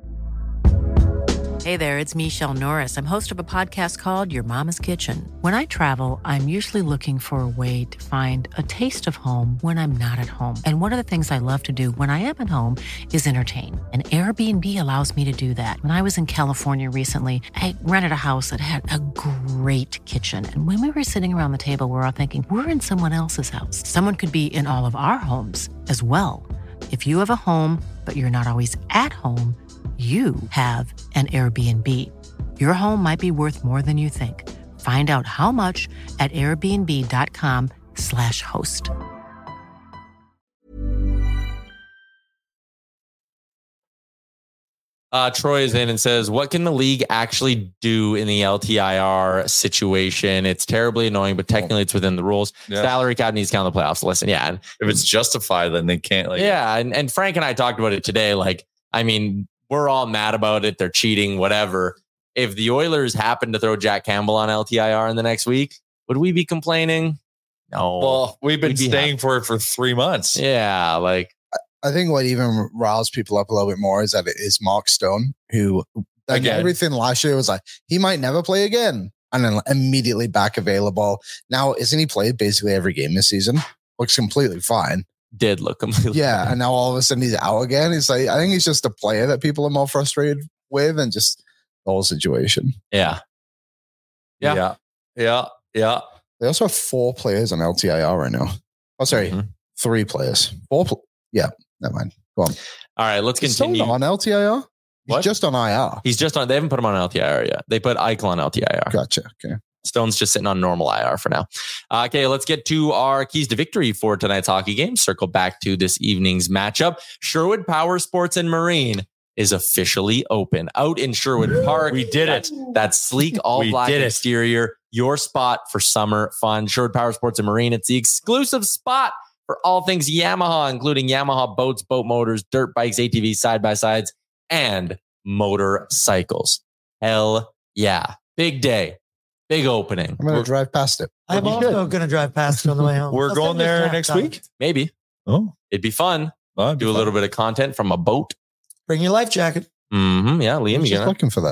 I: Hey there, it's Michelle Norris. I'm host of a podcast called Your Mama's Kitchen. When I travel, I'm usually looking for a way to find a taste of home when I'm not at home. And one of the things I love to do when I am at home is entertain. And Airbnb allows me to do that. When I was in California recently, I rented a house that had a great kitchen. And when we were sitting around the table, we're all thinking, we're in someone else's house. Someone could be in all of our homes as well. If you have a home, but you're not always at home, you have an Airbnb. Your home might be worth more than you think. Find out how much at airbnb.com/host.
A: Troy is in and says, what can the league actually do in the LTIR situation? It's terribly annoying, but technically it's within the rules. Yeah. Salary cap needs to count the playoffs. Listen, yeah. And
H: if it's justified, then they can't.
A: And Frank and I talked about it today. We're all mad about it. They're cheating, whatever. If the Oilers happen to throw Jack Campbell on LTIR in the next week, would we be complaining? No.
H: Well, we've been staying for it for 3 months.
A: Yeah.
F: I think what even riles people up a little bit more is that it is Mark Stone, who everything last year was like, he might never play again. And then immediately back available. Now, isn't he played basically every game this season? Looks completely fine.
A: Did look completely
F: fine. And now all of a sudden he's out again. He's like, I think he's just a player that people are more frustrated with than just the whole situation.
A: Yeah.
H: They
F: also have 4 players on LTIR right now. Oh, sorry. 3 players. 4. Yeah. Never mind. Go on.
A: All right, let's continue.
F: Still on LTIR? He's just on IR.
A: He's just on. They haven't put him on LTIR yet. They put Eichel on LTIR.
F: Gotcha. Okay.
A: Stone's just sitting on normal IR for now. Okay, let's get to our keys to victory for tonight's hockey game. Circle back to this evening's matchup. Sherwood Power Sports and Marine is officially open out in Sherwood Park.
H: We did it.
A: That sleek all black exterior. Your spot for summer fun. Sherwood Power Sports and Marine. It's the exclusive spot for all things Yamaha, including Yamaha boats, boat motors, dirt bikes, ATVs, side-by-sides, and motorcycles. Hell yeah. Big day. Big opening.
F: I'm going to drive past it.
G: I'm also going to drive past it on the way home.
H: We're going there next week?
A: Maybe.
H: Oh.
A: It'd be fun. Do a little bit of content from a boat.
G: Bring your life jacket.
A: Mm-hmm. Yeah, Liam,
F: you're looking for that.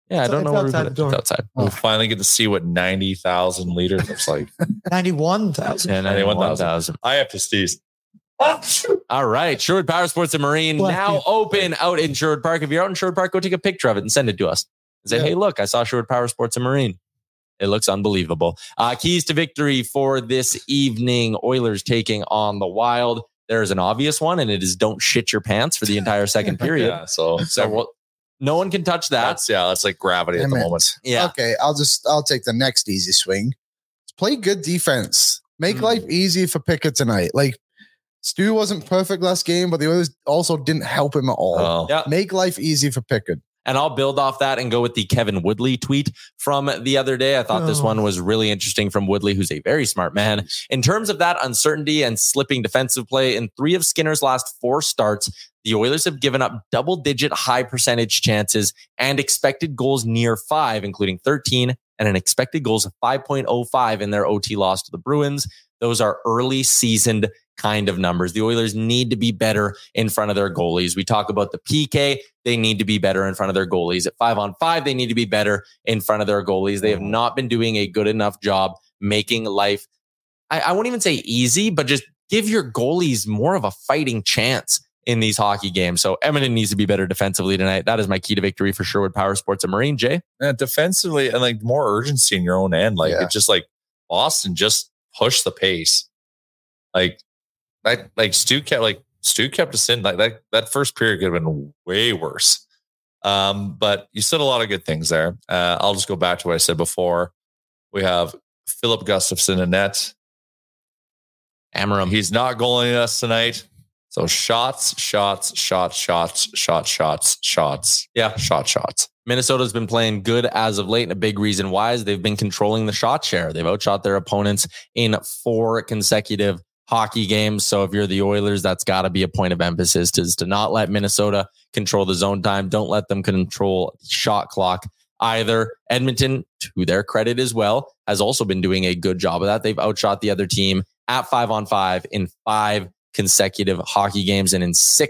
A: Yeah, I don't know where we put it. It's outside.
H: We'll finally get to see what 90,000 liters looks like.
G: 91,000.
A: Yeah, 91,000.
H: I have to sneeze.
A: All right. Sherwood Power Sports and Marine now open out in Sherwood Park. If you're out in Sherwood Park, go take a picture of it and send it to us. And say, hey, look, I saw Sherwood Power Sports and Marine. It looks unbelievable. Keys to victory for this evening. Oilers taking on the Wild. There's an obvious one, and it is don't shit your pants for the entire second period.
H: Yeah, so
A: no one can touch that.
H: That's like gravity at the moment.
F: Yeah. Okay, I'll take the next easy swing. Play good defense. Make life easy for Pickett tonight. Like, Stu wasn't perfect last game, but the Oilers also didn't help him at all.
H: Oh.
A: Yeah.
F: Make life easy for Pickett.
A: And I'll build off that and go with the Kevin Woodley tweet from the other day. I thought this one was really interesting from Woodley, who's a very smart man. In terms of that uncertainty and slipping defensive play, in 3 of Skinner's last 4 starts, the Oilers have given up double-digit high percentage chances and expected goals near 5, including 13, and an expected goals of 5.05 in their OT loss to the Bruins. Those are early seasoned kind of numbers. The Oilers need to be better in front of their goalies. We talk about the PK. They need to be better in front of their goalies. At 5-on-5, they need to be better in front of their goalies. They have not been doing a good enough job making life, I won't even say easy, but just give your goalies more of a fighting chance in these hockey games. So Edmonton needs to be better defensively tonight. That is my key to victory for Sherwood Power Sports and Marine. Jay?
H: Yeah, defensively and like more urgency in your own end. Like it's just like Boston just push the pace. Like Stu kept us in. Like that first period could have been way worse. But you said a lot of good things there. I'll just go back to what I said before. We have Philip Gustafsson in net.
A: Amarum.
H: He's not goaling us tonight. So shots. Yeah, shots.
A: Minnesota's been playing good as of late, and a big reason why is they've been controlling the shot share. They've outshot their opponents in 4 consecutive hockey games. So if you're the Oilers, that's got to be a point of emphasis, is to not let Minnesota control the zone time. Don't let them control the shot clock either. Edmonton, to their credit as well, has also been doing a good job of that. They've outshot the other team at 5-on-5 in 5 consecutive hockey games and in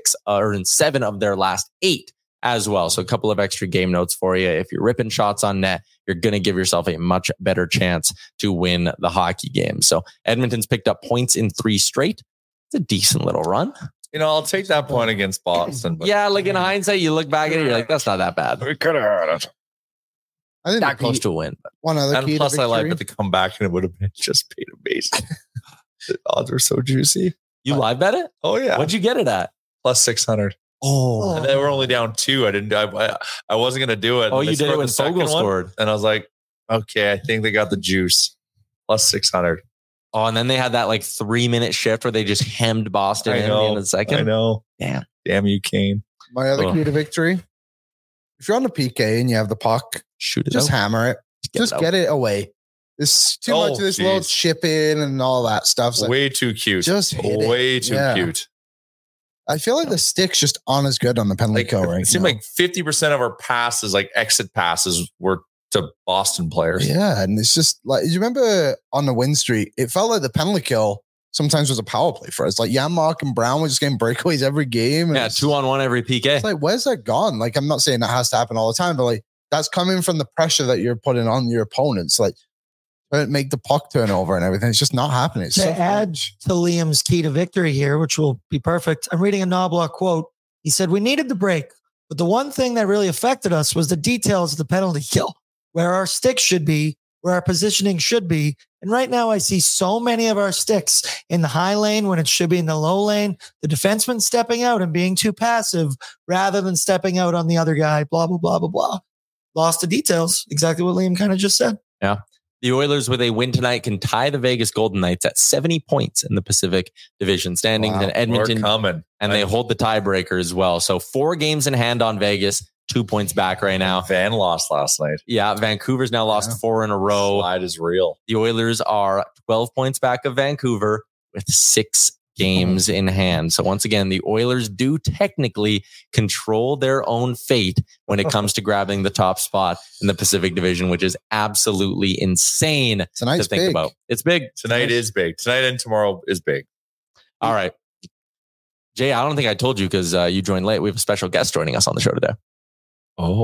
A: 7 of their last 8 as well. So a couple of extra game notes for you. If you're ripping shots on net, you're going to give yourself a much better chance to win the hockey game. So Edmonton's picked up points in 3 straight. It's a decent little run.
H: You know, I'll take that point against Boston. But
A: yeah, like in hindsight, you look back at it, you're like, that's not that bad.
H: We could have had it.
F: I think
A: that close to a win.
F: But one other
H: and
F: key
H: plus,
F: to
H: I like that to come back and it would have been just paid amazing. The odds were so juicy.
A: You live bet it?
H: Oh yeah.
A: What'd you get it at?
H: Plus 600.
A: Oh,
H: and they were only down 2. I wasn't going to do it.
A: Oh, you did it when Fogle scored.
H: And I was like, okay, I think they got the juice. Plus 600.
A: Oh, and then they had that like 3-minute shift where they just hemmed Boston in the end of the second.
H: I know. Damn you, Kane.
F: My other key to victory. If you're on the PK and you have the puck,
A: shoot it.
F: Just
A: out.
F: hammer it. Just get it away. There's too much of this little chipping and all that stuff.
H: Like, way too cute.
F: Just hit
H: way
F: it.
H: too cute.
F: I feel like the stick's just on as good on the penalty kill right now.
H: It seemed like 50% of our passes, like exit passes, were to Boston players.
F: Yeah, and it's just like, you remember on the win streak, it felt like the penalty kill sometimes was a power play for us. Like Janmark and Brown were just getting breakaways every game. And
A: 2-on-1 every PK.
F: It's like, where's that gone? Like, I'm not saying that has to happen all the time, but like, that's coming from the pressure that you're putting on your opponents. Like, make the puck turnover and everything. It's just not happening. It's
G: to add to Liam's key to victory here, which will be perfect. I'm reading a Knobloch quote. He said, "We needed the break, but the one thing that really affected us was the details of the penalty kill, where our sticks should be, where our positioning should be. And right now I see so many of our sticks in the high lane when it should be in the low lane, the defenseman stepping out and being too passive rather than stepping out on the other guy, blah, blah, blah, blah, blah." Lost the details. Exactly what Liam kind of just said.
A: Yeah. The Oilers, with a win tonight, can tie the Vegas Golden Knights at 70 points in the Pacific Division standings.
H: Wow,
A: and Edmonton,
H: coming.
A: And they hold the tiebreaker as well. So 4 games in hand on Vegas, 2 points back right now.
H: Van lost last night.
A: Yeah, Vancouver's now lost 4 in a row.
H: Slide is real.
A: The Oilers are 12 points back of Vancouver with 6 games in hand. So once again, the Oilers do technically control their own fate when it comes to grabbing the top spot in the Pacific Division, which is absolutely insane to think about. It's big.
H: Tonight is big. Tonight and tomorrow is big.
A: All right. Jay, I don't think I told you because you joined late. We have a special guest joining us on the show today.
H: Oh.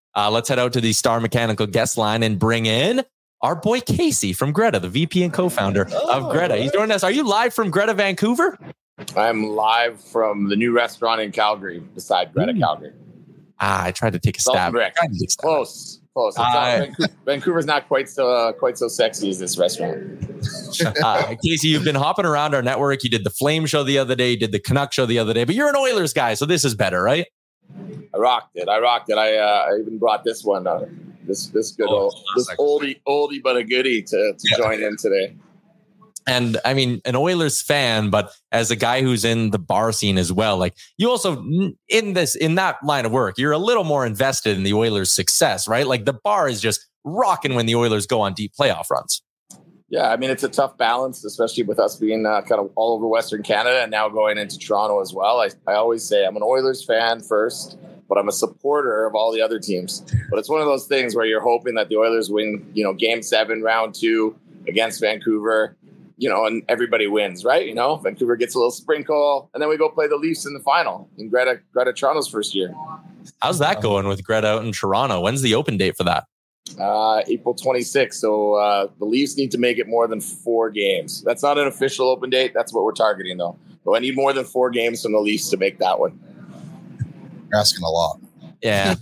A: Let's head out to the Star Mechanical guest line and bring in our boy Casey from Greta, the VP and co-founder of Greta. He's joining us. Are you live from Greta, Vancouver?
J: I'm live from the new restaurant in Calgary, beside Greta, Calgary.
A: I tried to take a stab.
J: Close. Vancouver's not quite so sexy as this restaurant.
A: Casey, you've been hopping around our network. You did the Flame show the other day, you did the Canuck show the other day, but you're an Oilers guy, so this is better, right?
J: I rocked it. I even brought this one, this oldie but a goodie to join in today.
A: And I mean, an Oilers fan, but as a guy who's in the bar scene as well, like you also in that line of work, you're a little more invested in the Oilers' success, right? Like the bar is just rocking when the Oilers go on deep playoff runs.
J: Yeah, I mean, it's a tough balance, especially with us being kind of all over Western Canada and now going into Toronto as well. I always say I'm an Oilers fan first, but I'm a supporter of all the other teams. But it's one of those things where you're hoping that the Oilers win, Game 7, round 2 against Vancouver, and everybody wins, right? Vancouver gets a little sprinkle, and then we go play the Leafs in the final in Greta Toronto's first year.
A: How's that going with Greta out in Toronto? When's the open date for that?
J: April 26th. So the Leafs need to make it more than 4 games. That's not an official open date. That's what we're targeting, though. But I need more than 4 games from the Leafs to make that one.
F: You're asking a lot.
A: Yeah.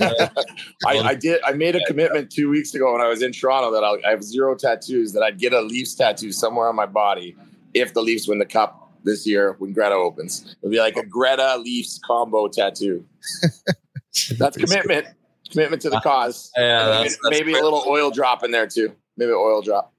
J: I made a commitment 2 weeks ago when I was in Toronto that I have 0 tattoos, that I'd get a Leafs tattoo somewhere on my body if the Leafs win the Cup this year when Greta opens. It'll be like a Greta Leafs combo tattoo. That's commitment. Commitment to the cause. That's maybe a little oil drop in there too. Maybe an oil drop.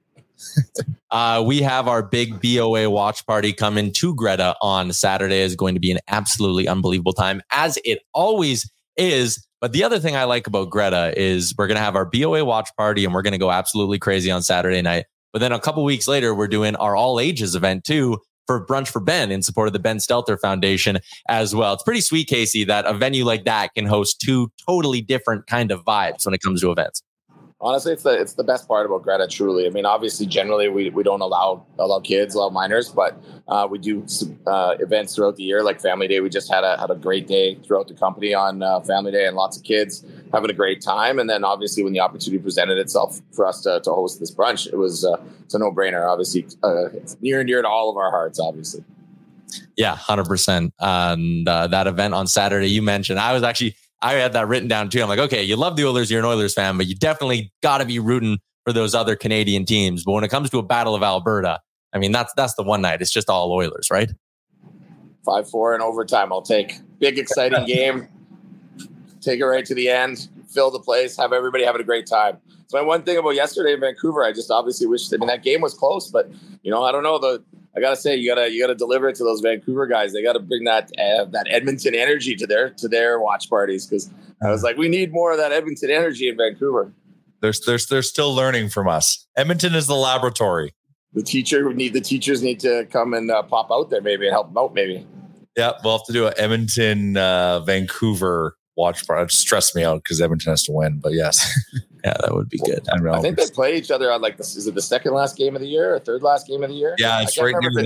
A: We have our big BOA watch party coming to Greta on Saturday. Is going to be an absolutely unbelievable time, as it always is. But the other thing I like about Greta is we're going to have our BOA watch party and we're going to go absolutely crazy on Saturday night. But then a couple weeks later, we're doing our all ages event too, for Brunch for Ben, in support of the Ben Stelter Foundation as well. It's pretty sweet, Casey, that a venue like that can host 2 totally different kind of vibes when it comes to events.
J: Honestly, it's the best part about Greta, truly. I mean, obviously, generally, we don't allow kids, allow minors, but we do events throughout the year, like Family Day. We just had a great day throughout the company on Family Day, and lots of kids having a great time. And then, obviously, when the opportunity presented itself for us to host this brunch, it's a no-brainer. Obviously, it's near and dear to all of our hearts, obviously.
A: Yeah, 100%. And that event on Saturday you mentioned, I had that written down too. I'm like, okay, you love the Oilers, you're an Oilers fan, but you definitely got to be rooting for those other Canadian teams. But when it comes to a Battle of Alberta, I mean, that's the one night. It's just all Oilers, right?
J: 5-4 in overtime. I'll take. Big, exciting game. Take it right to the end. Fill the place. Have everybody having a great time. So my one thing about yesterday in Vancouver, I just obviously wish. That game was close, but I don't know. I gotta say, you gotta deliver it to those Vancouver guys. They gotta bring that Edmonton energy to their watch parties, because I was like, we need more of that Edmonton energy in Vancouver.
H: They're still learning from us. Edmonton is the laboratory.
J: The teachers need to come and pop out there maybe and help them out maybe.
H: Yeah, we'll have to do an Edmonton Vancouver watch party. It stressed me out because Edmonton has to win, but yes.
A: Yeah, that would be good.
J: I think they play each other on is it the second last game of the year or third last game of the year?
H: Yeah, it's right near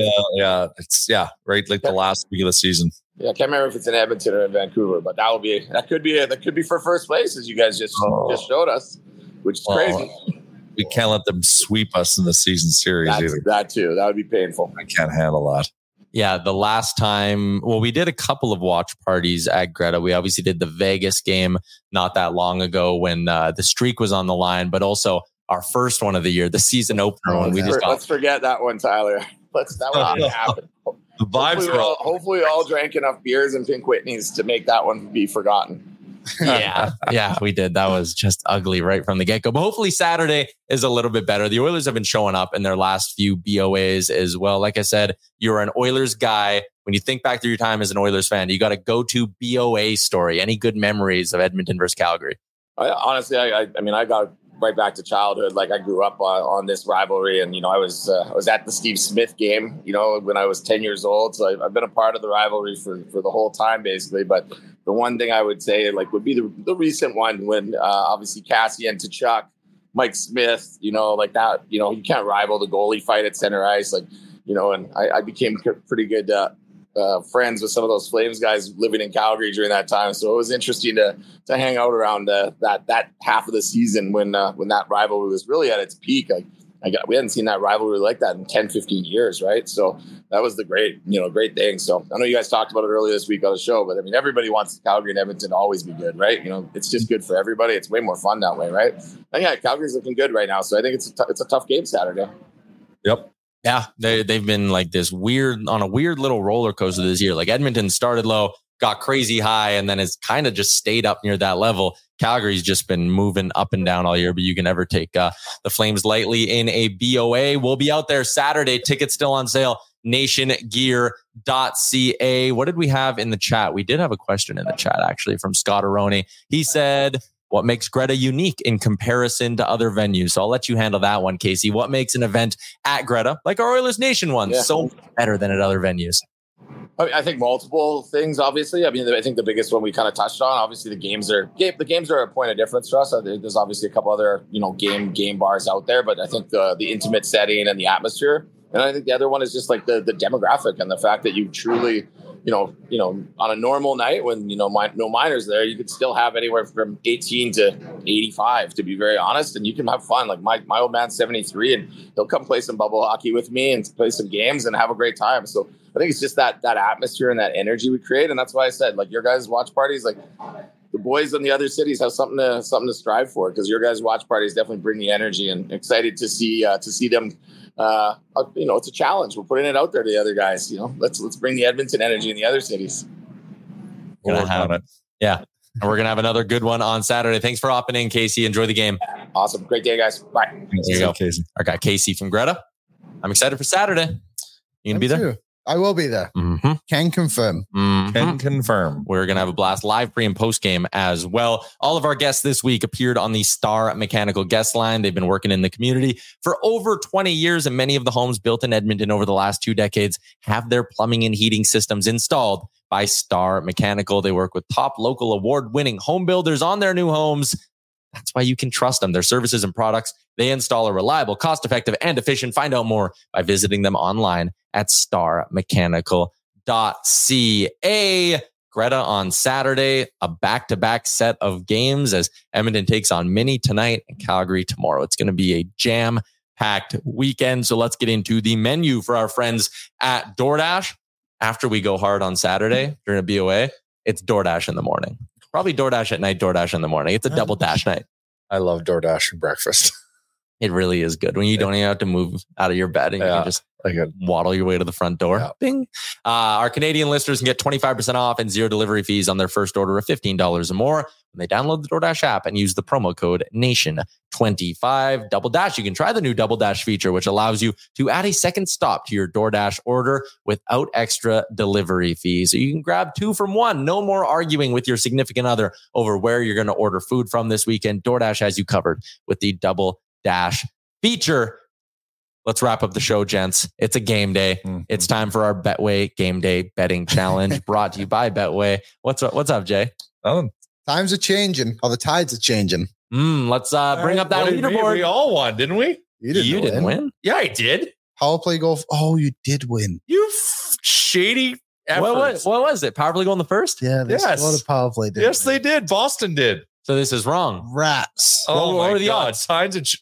H: right like the last week of the season.
J: Yeah, I can't remember if it's in Edmonton or in Vancouver, but that could be for first place, as you guys just showed us, which is crazy.
H: We can't let them sweep us in the season series either.
J: That too. That would be painful.
H: I can't handle that.
A: Yeah, the last time, we did a couple of watch parties at Greta. We obviously did the Vegas game not that long ago when the streak was on the line, but also our first one of the year, the season opener one.
J: Let's forget that one, Tyler. That one didn't happen.
H: The vibes
J: hopefully we all drank enough beers and Pink Whitneys to make that one be forgotten.
A: Yeah, we did. That was just ugly right from the get-go. But hopefully Saturday is a little bit better. The Oilers have been showing up in their last few BOAs as well. Like I said, you're an Oilers guy. When you think back through your time as an Oilers fan, you got to go to BOA story. Any good memories of Edmonton versus Calgary?
J: Honestly, I mean, I got right back to childhood. Like I grew up on this rivalry, and I was at the Steve Smith game, when I was 10 years old. So I've been a part of the rivalry for the whole time, basically. But the one thing I would say, would be the recent one when obviously Kassian to Chuck, Mike Smith, like that. You can't rival the goalie fight at center ice, and I became pretty good friends with some of those Flames guys living in Calgary during that time. So it was interesting to hang out around that half of the season when that rivalry was really at its peak. We hadn't seen that rivalry like that in 10, 15 years, right? So that was the great thing. So I know you guys talked about it earlier this week on the show, but I mean, everybody wants Calgary and Edmonton to always be good, right? It's just good for everybody. It's way more fun that way, right? And yeah, Calgary's looking good right now. So I think it's a tough game Saturday.
H: Yep.
A: Yeah, they've been like this weird little roller coaster this year. Like Edmonton started low, got crazy high, and then it's kind of just stayed up near that level. Calgary's just been moving up and down all year, but you can never take the Flames lightly in a BOA. We'll be out there Saturday. Tickets still on sale. nationgear.ca. What did we have in the chat? We did have a question in the chat, actually, from Scott Aroni. He said, what makes Greta unique in comparison to other venues? So I'll let you handle that one, Casey. What makes an event at Greta, like our Oilers Nation one, so better than at other venues?
J: I think multiple things, obviously. I mean, I think the biggest one we kind of touched on, obviously the games are a point of difference for us. There's obviously a couple other, game bars out there, but I think the intimate setting and the atmosphere. And I think the other one is just like the demographic and the fact that you truly, on a normal night when, no minors there, you could still have anywhere from 18 to 85, to be very honest. And you can have fun. Like my old man's 73 and he'll come play some bubble hockey with me and play some games and have a great time. So I think it's just that atmosphere and that energy we create. And that's why I said, like, your guys' watch parties, like the boys in the other cities have something to strive for, because your guys' watch parties definitely bring the energy, and excited to see them. It's a challenge. We're putting it out there to the other guys. Let's bring the Edmonton energy in the other cities.
A: Gonna have it. Yeah. And we're going to have another good one on Saturday. Thanks for hopping in, Casey. Enjoy the game.
J: Awesome. Great day, guys. Bye.
A: There you go, Casey. Our guy, Casey from Greta. I'm excited for Saturday. You going to be there?
F: Too. I will be there.
A: Mm-hmm.
F: Can confirm.
A: Mm-hmm.
H: Can confirm.
A: We're going to have a blast live pre and post game as well. All of our guests this week appeared on the Star Mechanical guest line. They've been working in the community for over 20 years, and many of the homes built in Edmonton over the last 2 decades have their plumbing and heating systems installed by Star Mechanical. They work with top local award-winning home builders on their new homes. That's why you can trust them. Their services and products they install are reliable, cost-effective, and efficient. Find out more by visiting them online at starmechanical.ca. Greta on Saturday, a back-to-back set of games as Edmonton takes on Mini tonight and Calgary tomorrow. It's going to be a jam-packed weekend. So let's get into the menu for our friends at DoorDash. After we go hard on Saturday during a BOA, it's DoorDash in the morning. Probably DoorDash at night, DoorDash in the morning. It's a double dash night.
H: I love DoorDash for breakfast.
A: It really is good when you don't even have to move out of your bed and you can just waddle your way to the front door. Yeah. Bing. Our Canadian listeners can get 25% off and 0 delivery fees on their first order of $15 or more when they download the DoorDash app and use the promo code NATION25. Double Dash. You can try the new Double Dash feature, which allows you to add a second stop to your DoorDash order without extra delivery fees. So you can grab 2 from 1. No more arguing with your significant other over where you're going to order food from this weekend. DoorDash has you covered with the Double Dash feature. Let's wrap up the show, gents. It's a game day. Mm-hmm. It's time for our Betway Game Day Betting Challenge, brought to you by Betway. What's up, Jay?
F: Times are changing. The tides are changing.
A: Let's bring up that leaderboard.
H: We all won, didn't we?
F: You didn't win.
H: Yeah, I did.
F: Power play goal. Oh, you did win.
H: You shady efforts.
A: What was it? Power play goal in the first?
F: Yeah, there's a lot of power play.
H: Yes, they did. Boston did.
A: So this is wrong.
F: Rats.
H: Oh,
A: what
H: my
A: are the
H: God.
A: odds?
H: Signs of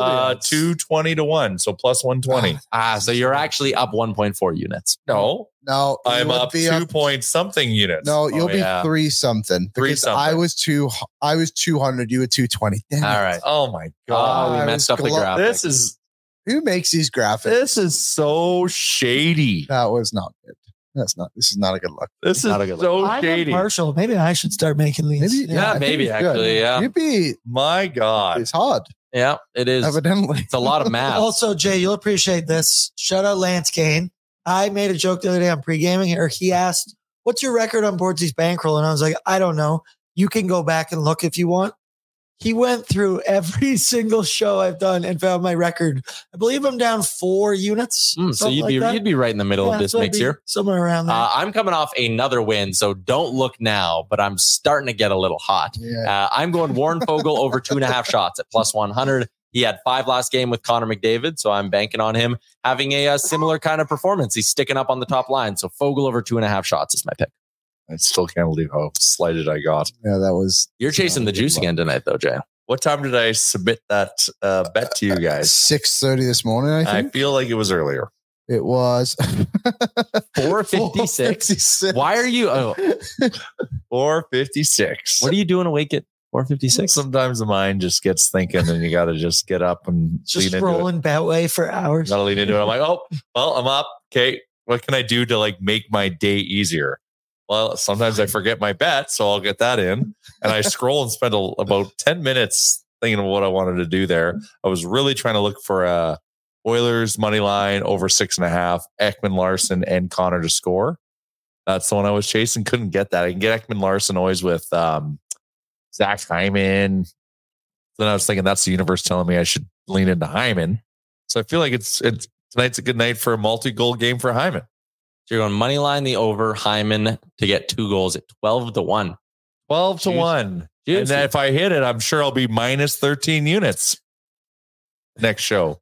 H: 220 to 1. So plus 120.
A: So you're actually up 1.4 units.
H: No, I'm up 2 point something units.
F: No, you'll be 3 something. Because I was 200. You were 220. Damn
A: all right.
H: Oh my God.
A: We messed up the graphic.
F: Who makes these graphics?
H: This is so shady.
F: That was not good. This is not a good look.
H: This is not a good so look. Shady.
G: I'm partial. Maybe I should start making these.
A: Maybe actually. Yeah.
F: You'd be.
H: My God.
F: It's hard.
A: Yeah, it is.
F: Evidently.
A: It's a lot of math.
G: Also, Jay, you'll appreciate this. Shout out Lance Kane. I made a joke the other day on pre-gaming here. He asked, what's your record on Boardsy's bankroll? And I was like, I don't know. You can go back and look if you want. He went through every single show I've done and found my record. I believe I'm down 4 units.
A: So you'd be right in the middle of this mix here.
G: Somewhere around there.
A: I'm coming off another win, so don't look now, but I'm starting to get a little hot. Yeah. I'm going Warren Fogle over 2.5 shots at plus 100. He had 5 last game with Connor McDavid, so I'm banking on him having a similar kind of performance. He's sticking up on the top line. So Foegele over 2.5 shots is my pick.
H: I still can't believe how slighted I got.
F: Yeah, that was.
A: You're chasing the juice again tonight, though, Jay.
H: What time did I submit that bet to you guys?
F: 6:30 this morning, I think.
H: I feel like it was earlier.
F: It was
A: 4:56. Why are you?
H: 4:56.
A: What are you doing awake at 4:56?
H: Sometimes the mind just gets thinking, and you got to just get up and
G: Just
H: lean into it.
G: rolling Betway for hours.
H: Got to lean into it. I'm like, oh, well, I'm up. Okay, what can I do to like make my day easier? Well, sometimes I forget my bet, so I'll get that in, and I scroll and spend about 10 minutes thinking of what I wanted to do there. I was really trying to look for Oilers money line over 6.5, Ekman Larson and Connor to score. That's the one I was chasing. Couldn't get that. I can get Ekman Larson always with Zach Hyman. Then I was thinking that's the universe telling me I should lean into Hyman. So I feel like it's tonight's a good night for a multi-goal game for Hyman.
A: So you're going money line the over Hyman to get 2 goals at 12-1.
H: 12-1. And then if I hit it, I'm sure I'll be minus 13 units next show.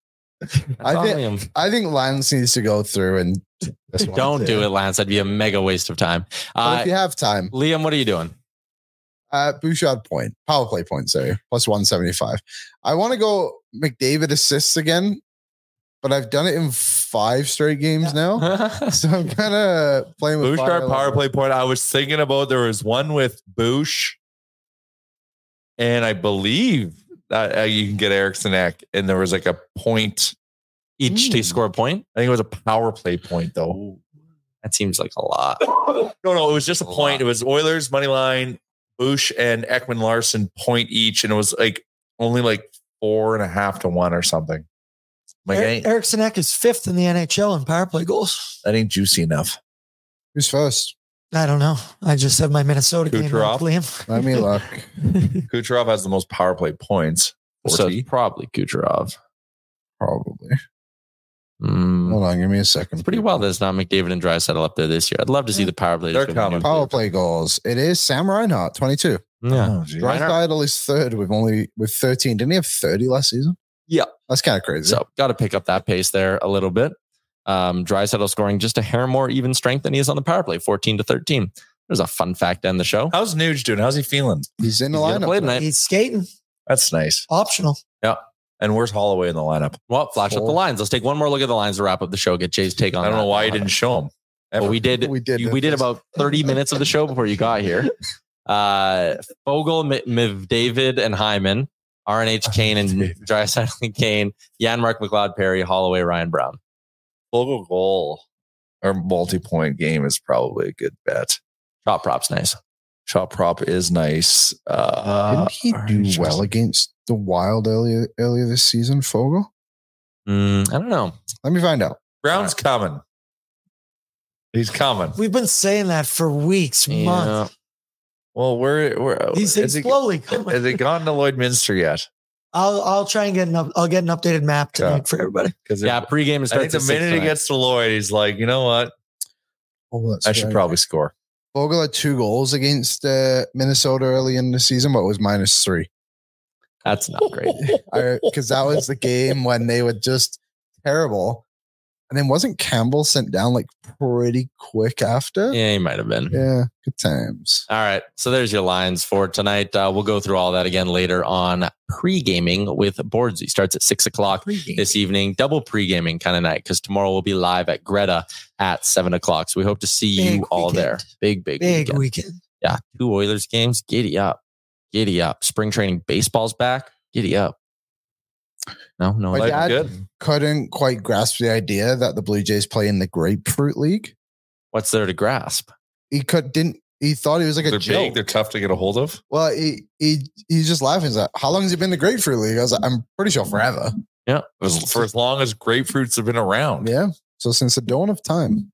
F: I think Lance needs to go through and
A: don't do it, Lance. That'd be a mega waste of time.
F: But if you have time,
A: Liam, what are you doing?
F: Bouchard point, power play point, sorry, plus 175. I want to go McDavid assists again, but I've done it in 5 straight games now. So I'm kind of playing with
H: Bouchard power play point. I was thinking about there was one with Bouch, and I believe that you can get Eriksson Ek, and there was like a point
A: each to score a point.
H: I think it was a power play point though.
A: Ooh, that seems like a lot.
H: No, it was just a point. It was Oilers money line, Bouch and Ekman Larson point each, and it was like only like 4.5-1 or something.
G: Eriksson Ek is 5th in the NHL in power play goals.
H: That ain't juicy enough.
F: Who's first?
G: I don't know. I just have my Minnesota game. Liam.
F: Let me look.
H: Kucherov has the most power play points. 40.
A: So it's probably Kucherov.
F: Probably. Hold on, give me a second.
A: It's pretty well that it's not McDavid and Draisaitl up there this year. I'd love to see the power play.
H: They're coming.
F: Power play goals. It is Sam Reinhart, 22.
A: Yeah.
F: Draisaitl is 3rd with 13. Didn't he have 30 last season?
A: Yeah.
F: That's kind of crazy.
A: So got to pick up that pace there a little bit. Draisaitl scoring just a hair more even strength than he is on the power play, 14-13. There's a fun fact to end the show.
H: How's Nuge doing? How's he feeling?
F: He's in the lineup
A: tonight.
G: He's skating.
H: That's nice.
G: Optional.
H: Yeah. And where's Holloway in the lineup?
A: Well, flash up the lines. Let's take one more look at the lines to wrap up the show. Get Jay's take on.
H: I don't know why you didn't show him.
A: Well, we did. We did about 30 minutes of the show before you got here. Foegele, McDavid, and Hyman. RNH Kane and Draisaitl and Kane. Janmark, McLeod, Perry, Holloway, Ryan Brown.
H: Foegele goal or multi-point game is probably a good bet.
A: Shot prop's nice.
H: Shot prop is nice.
F: Didn't he do well against the Wild earlier this season, Foegele?
A: I don't know.
F: Let me find out.
H: Brown's coming. He's coming.
G: We've been saying that for weeks, months.
H: Well,
G: he's slowly coming.
H: Has it gone to Lloydminster yet?
G: I'll try and get an updated map tonight for everybody.
H: Because
A: pregame is.
H: I think the minute he gets to Lloyd, he's like, you know what? I should probably score.
F: Foegele had 2 goals against Minnesota early in the season, but it was -3.
A: That's not great.
F: Because that was the game when they were just terrible. And then wasn't Campbell sent down like pretty quick after?
A: Yeah, he might have been.
F: Yeah, good times.
A: All right. So there's your lines for tonight. We'll go through all that again later on pre-gaming with Boardsy. Starts at 6 o'clock this evening. Double pre-gaming kind of night because tomorrow we'll be live at Greta at 7 o'clock. So we hope to see you all there. Big weekend. Yeah. 2 Oilers games. Giddy up. Giddy up. Spring training baseball's back. Giddy up. No,
F: My dad couldn't quite grasp the idea that the Blue Jays play in the Grapefruit League.
A: What's there to grasp?
F: He thought it was like a joke.
H: Big, they're tough to get a hold of.
F: Well, he's just laughing. He's like, how long has he been in the Grapefruit League? I was like, I'm pretty sure forever.
A: Yeah.
H: For as long as grapefruits have been around.
F: Yeah. So since the dawn of time.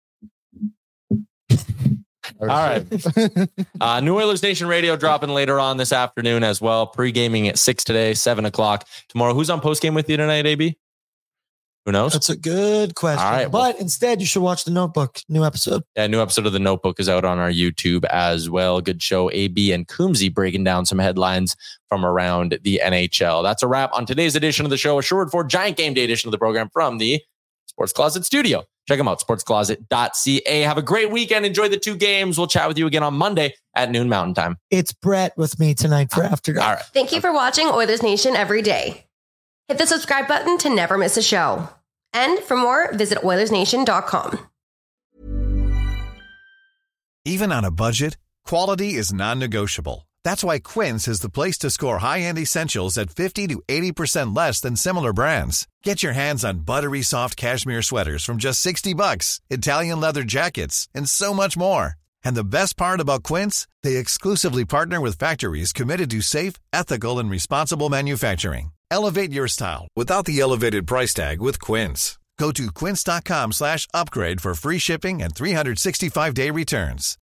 A: All right. New Oilers Nation Radio dropping later on this afternoon as well. Pre-gaming at 6 today, 7 o'clock tomorrow. Who's on post-game with you tonight, AB? Who knows?
G: That's a good question.
A: All right,
G: but instead, you should watch The Notebook. New episode.
A: Yeah, new episode of The Notebook is out on our YouTube as well. Good show. AB and Coombsy breaking down some headlines from around the NHL. That's a wrap on today's edition of the show, a short for Giant Game Day edition of the program from the Sports Closet studio. Check them out, sportscloset.ca. Have a great weekend. Enjoy the 2 games. We'll chat with you again on Monday at noon Mountain Time.
G: It's Brett with me tonight for After Dark.
A: All right.
E: Thank you for watching Oilers Nation every day. Hit the subscribe button to never miss a show. And for more, visit OilersNation.com.
D: Even on a budget, quality is non-negotiable. That's why Quince is the place to score high-end essentials at 50 to 80% less than similar brands. Get your hands on buttery soft cashmere sweaters from just $60, Italian leather jackets, and so much more. And the best part about Quince, they exclusively partner with factories committed to safe, ethical, and responsible manufacturing. Elevate your style without the elevated price tag with Quince. Go to quince.com/upgrade for free shipping and 365-day returns.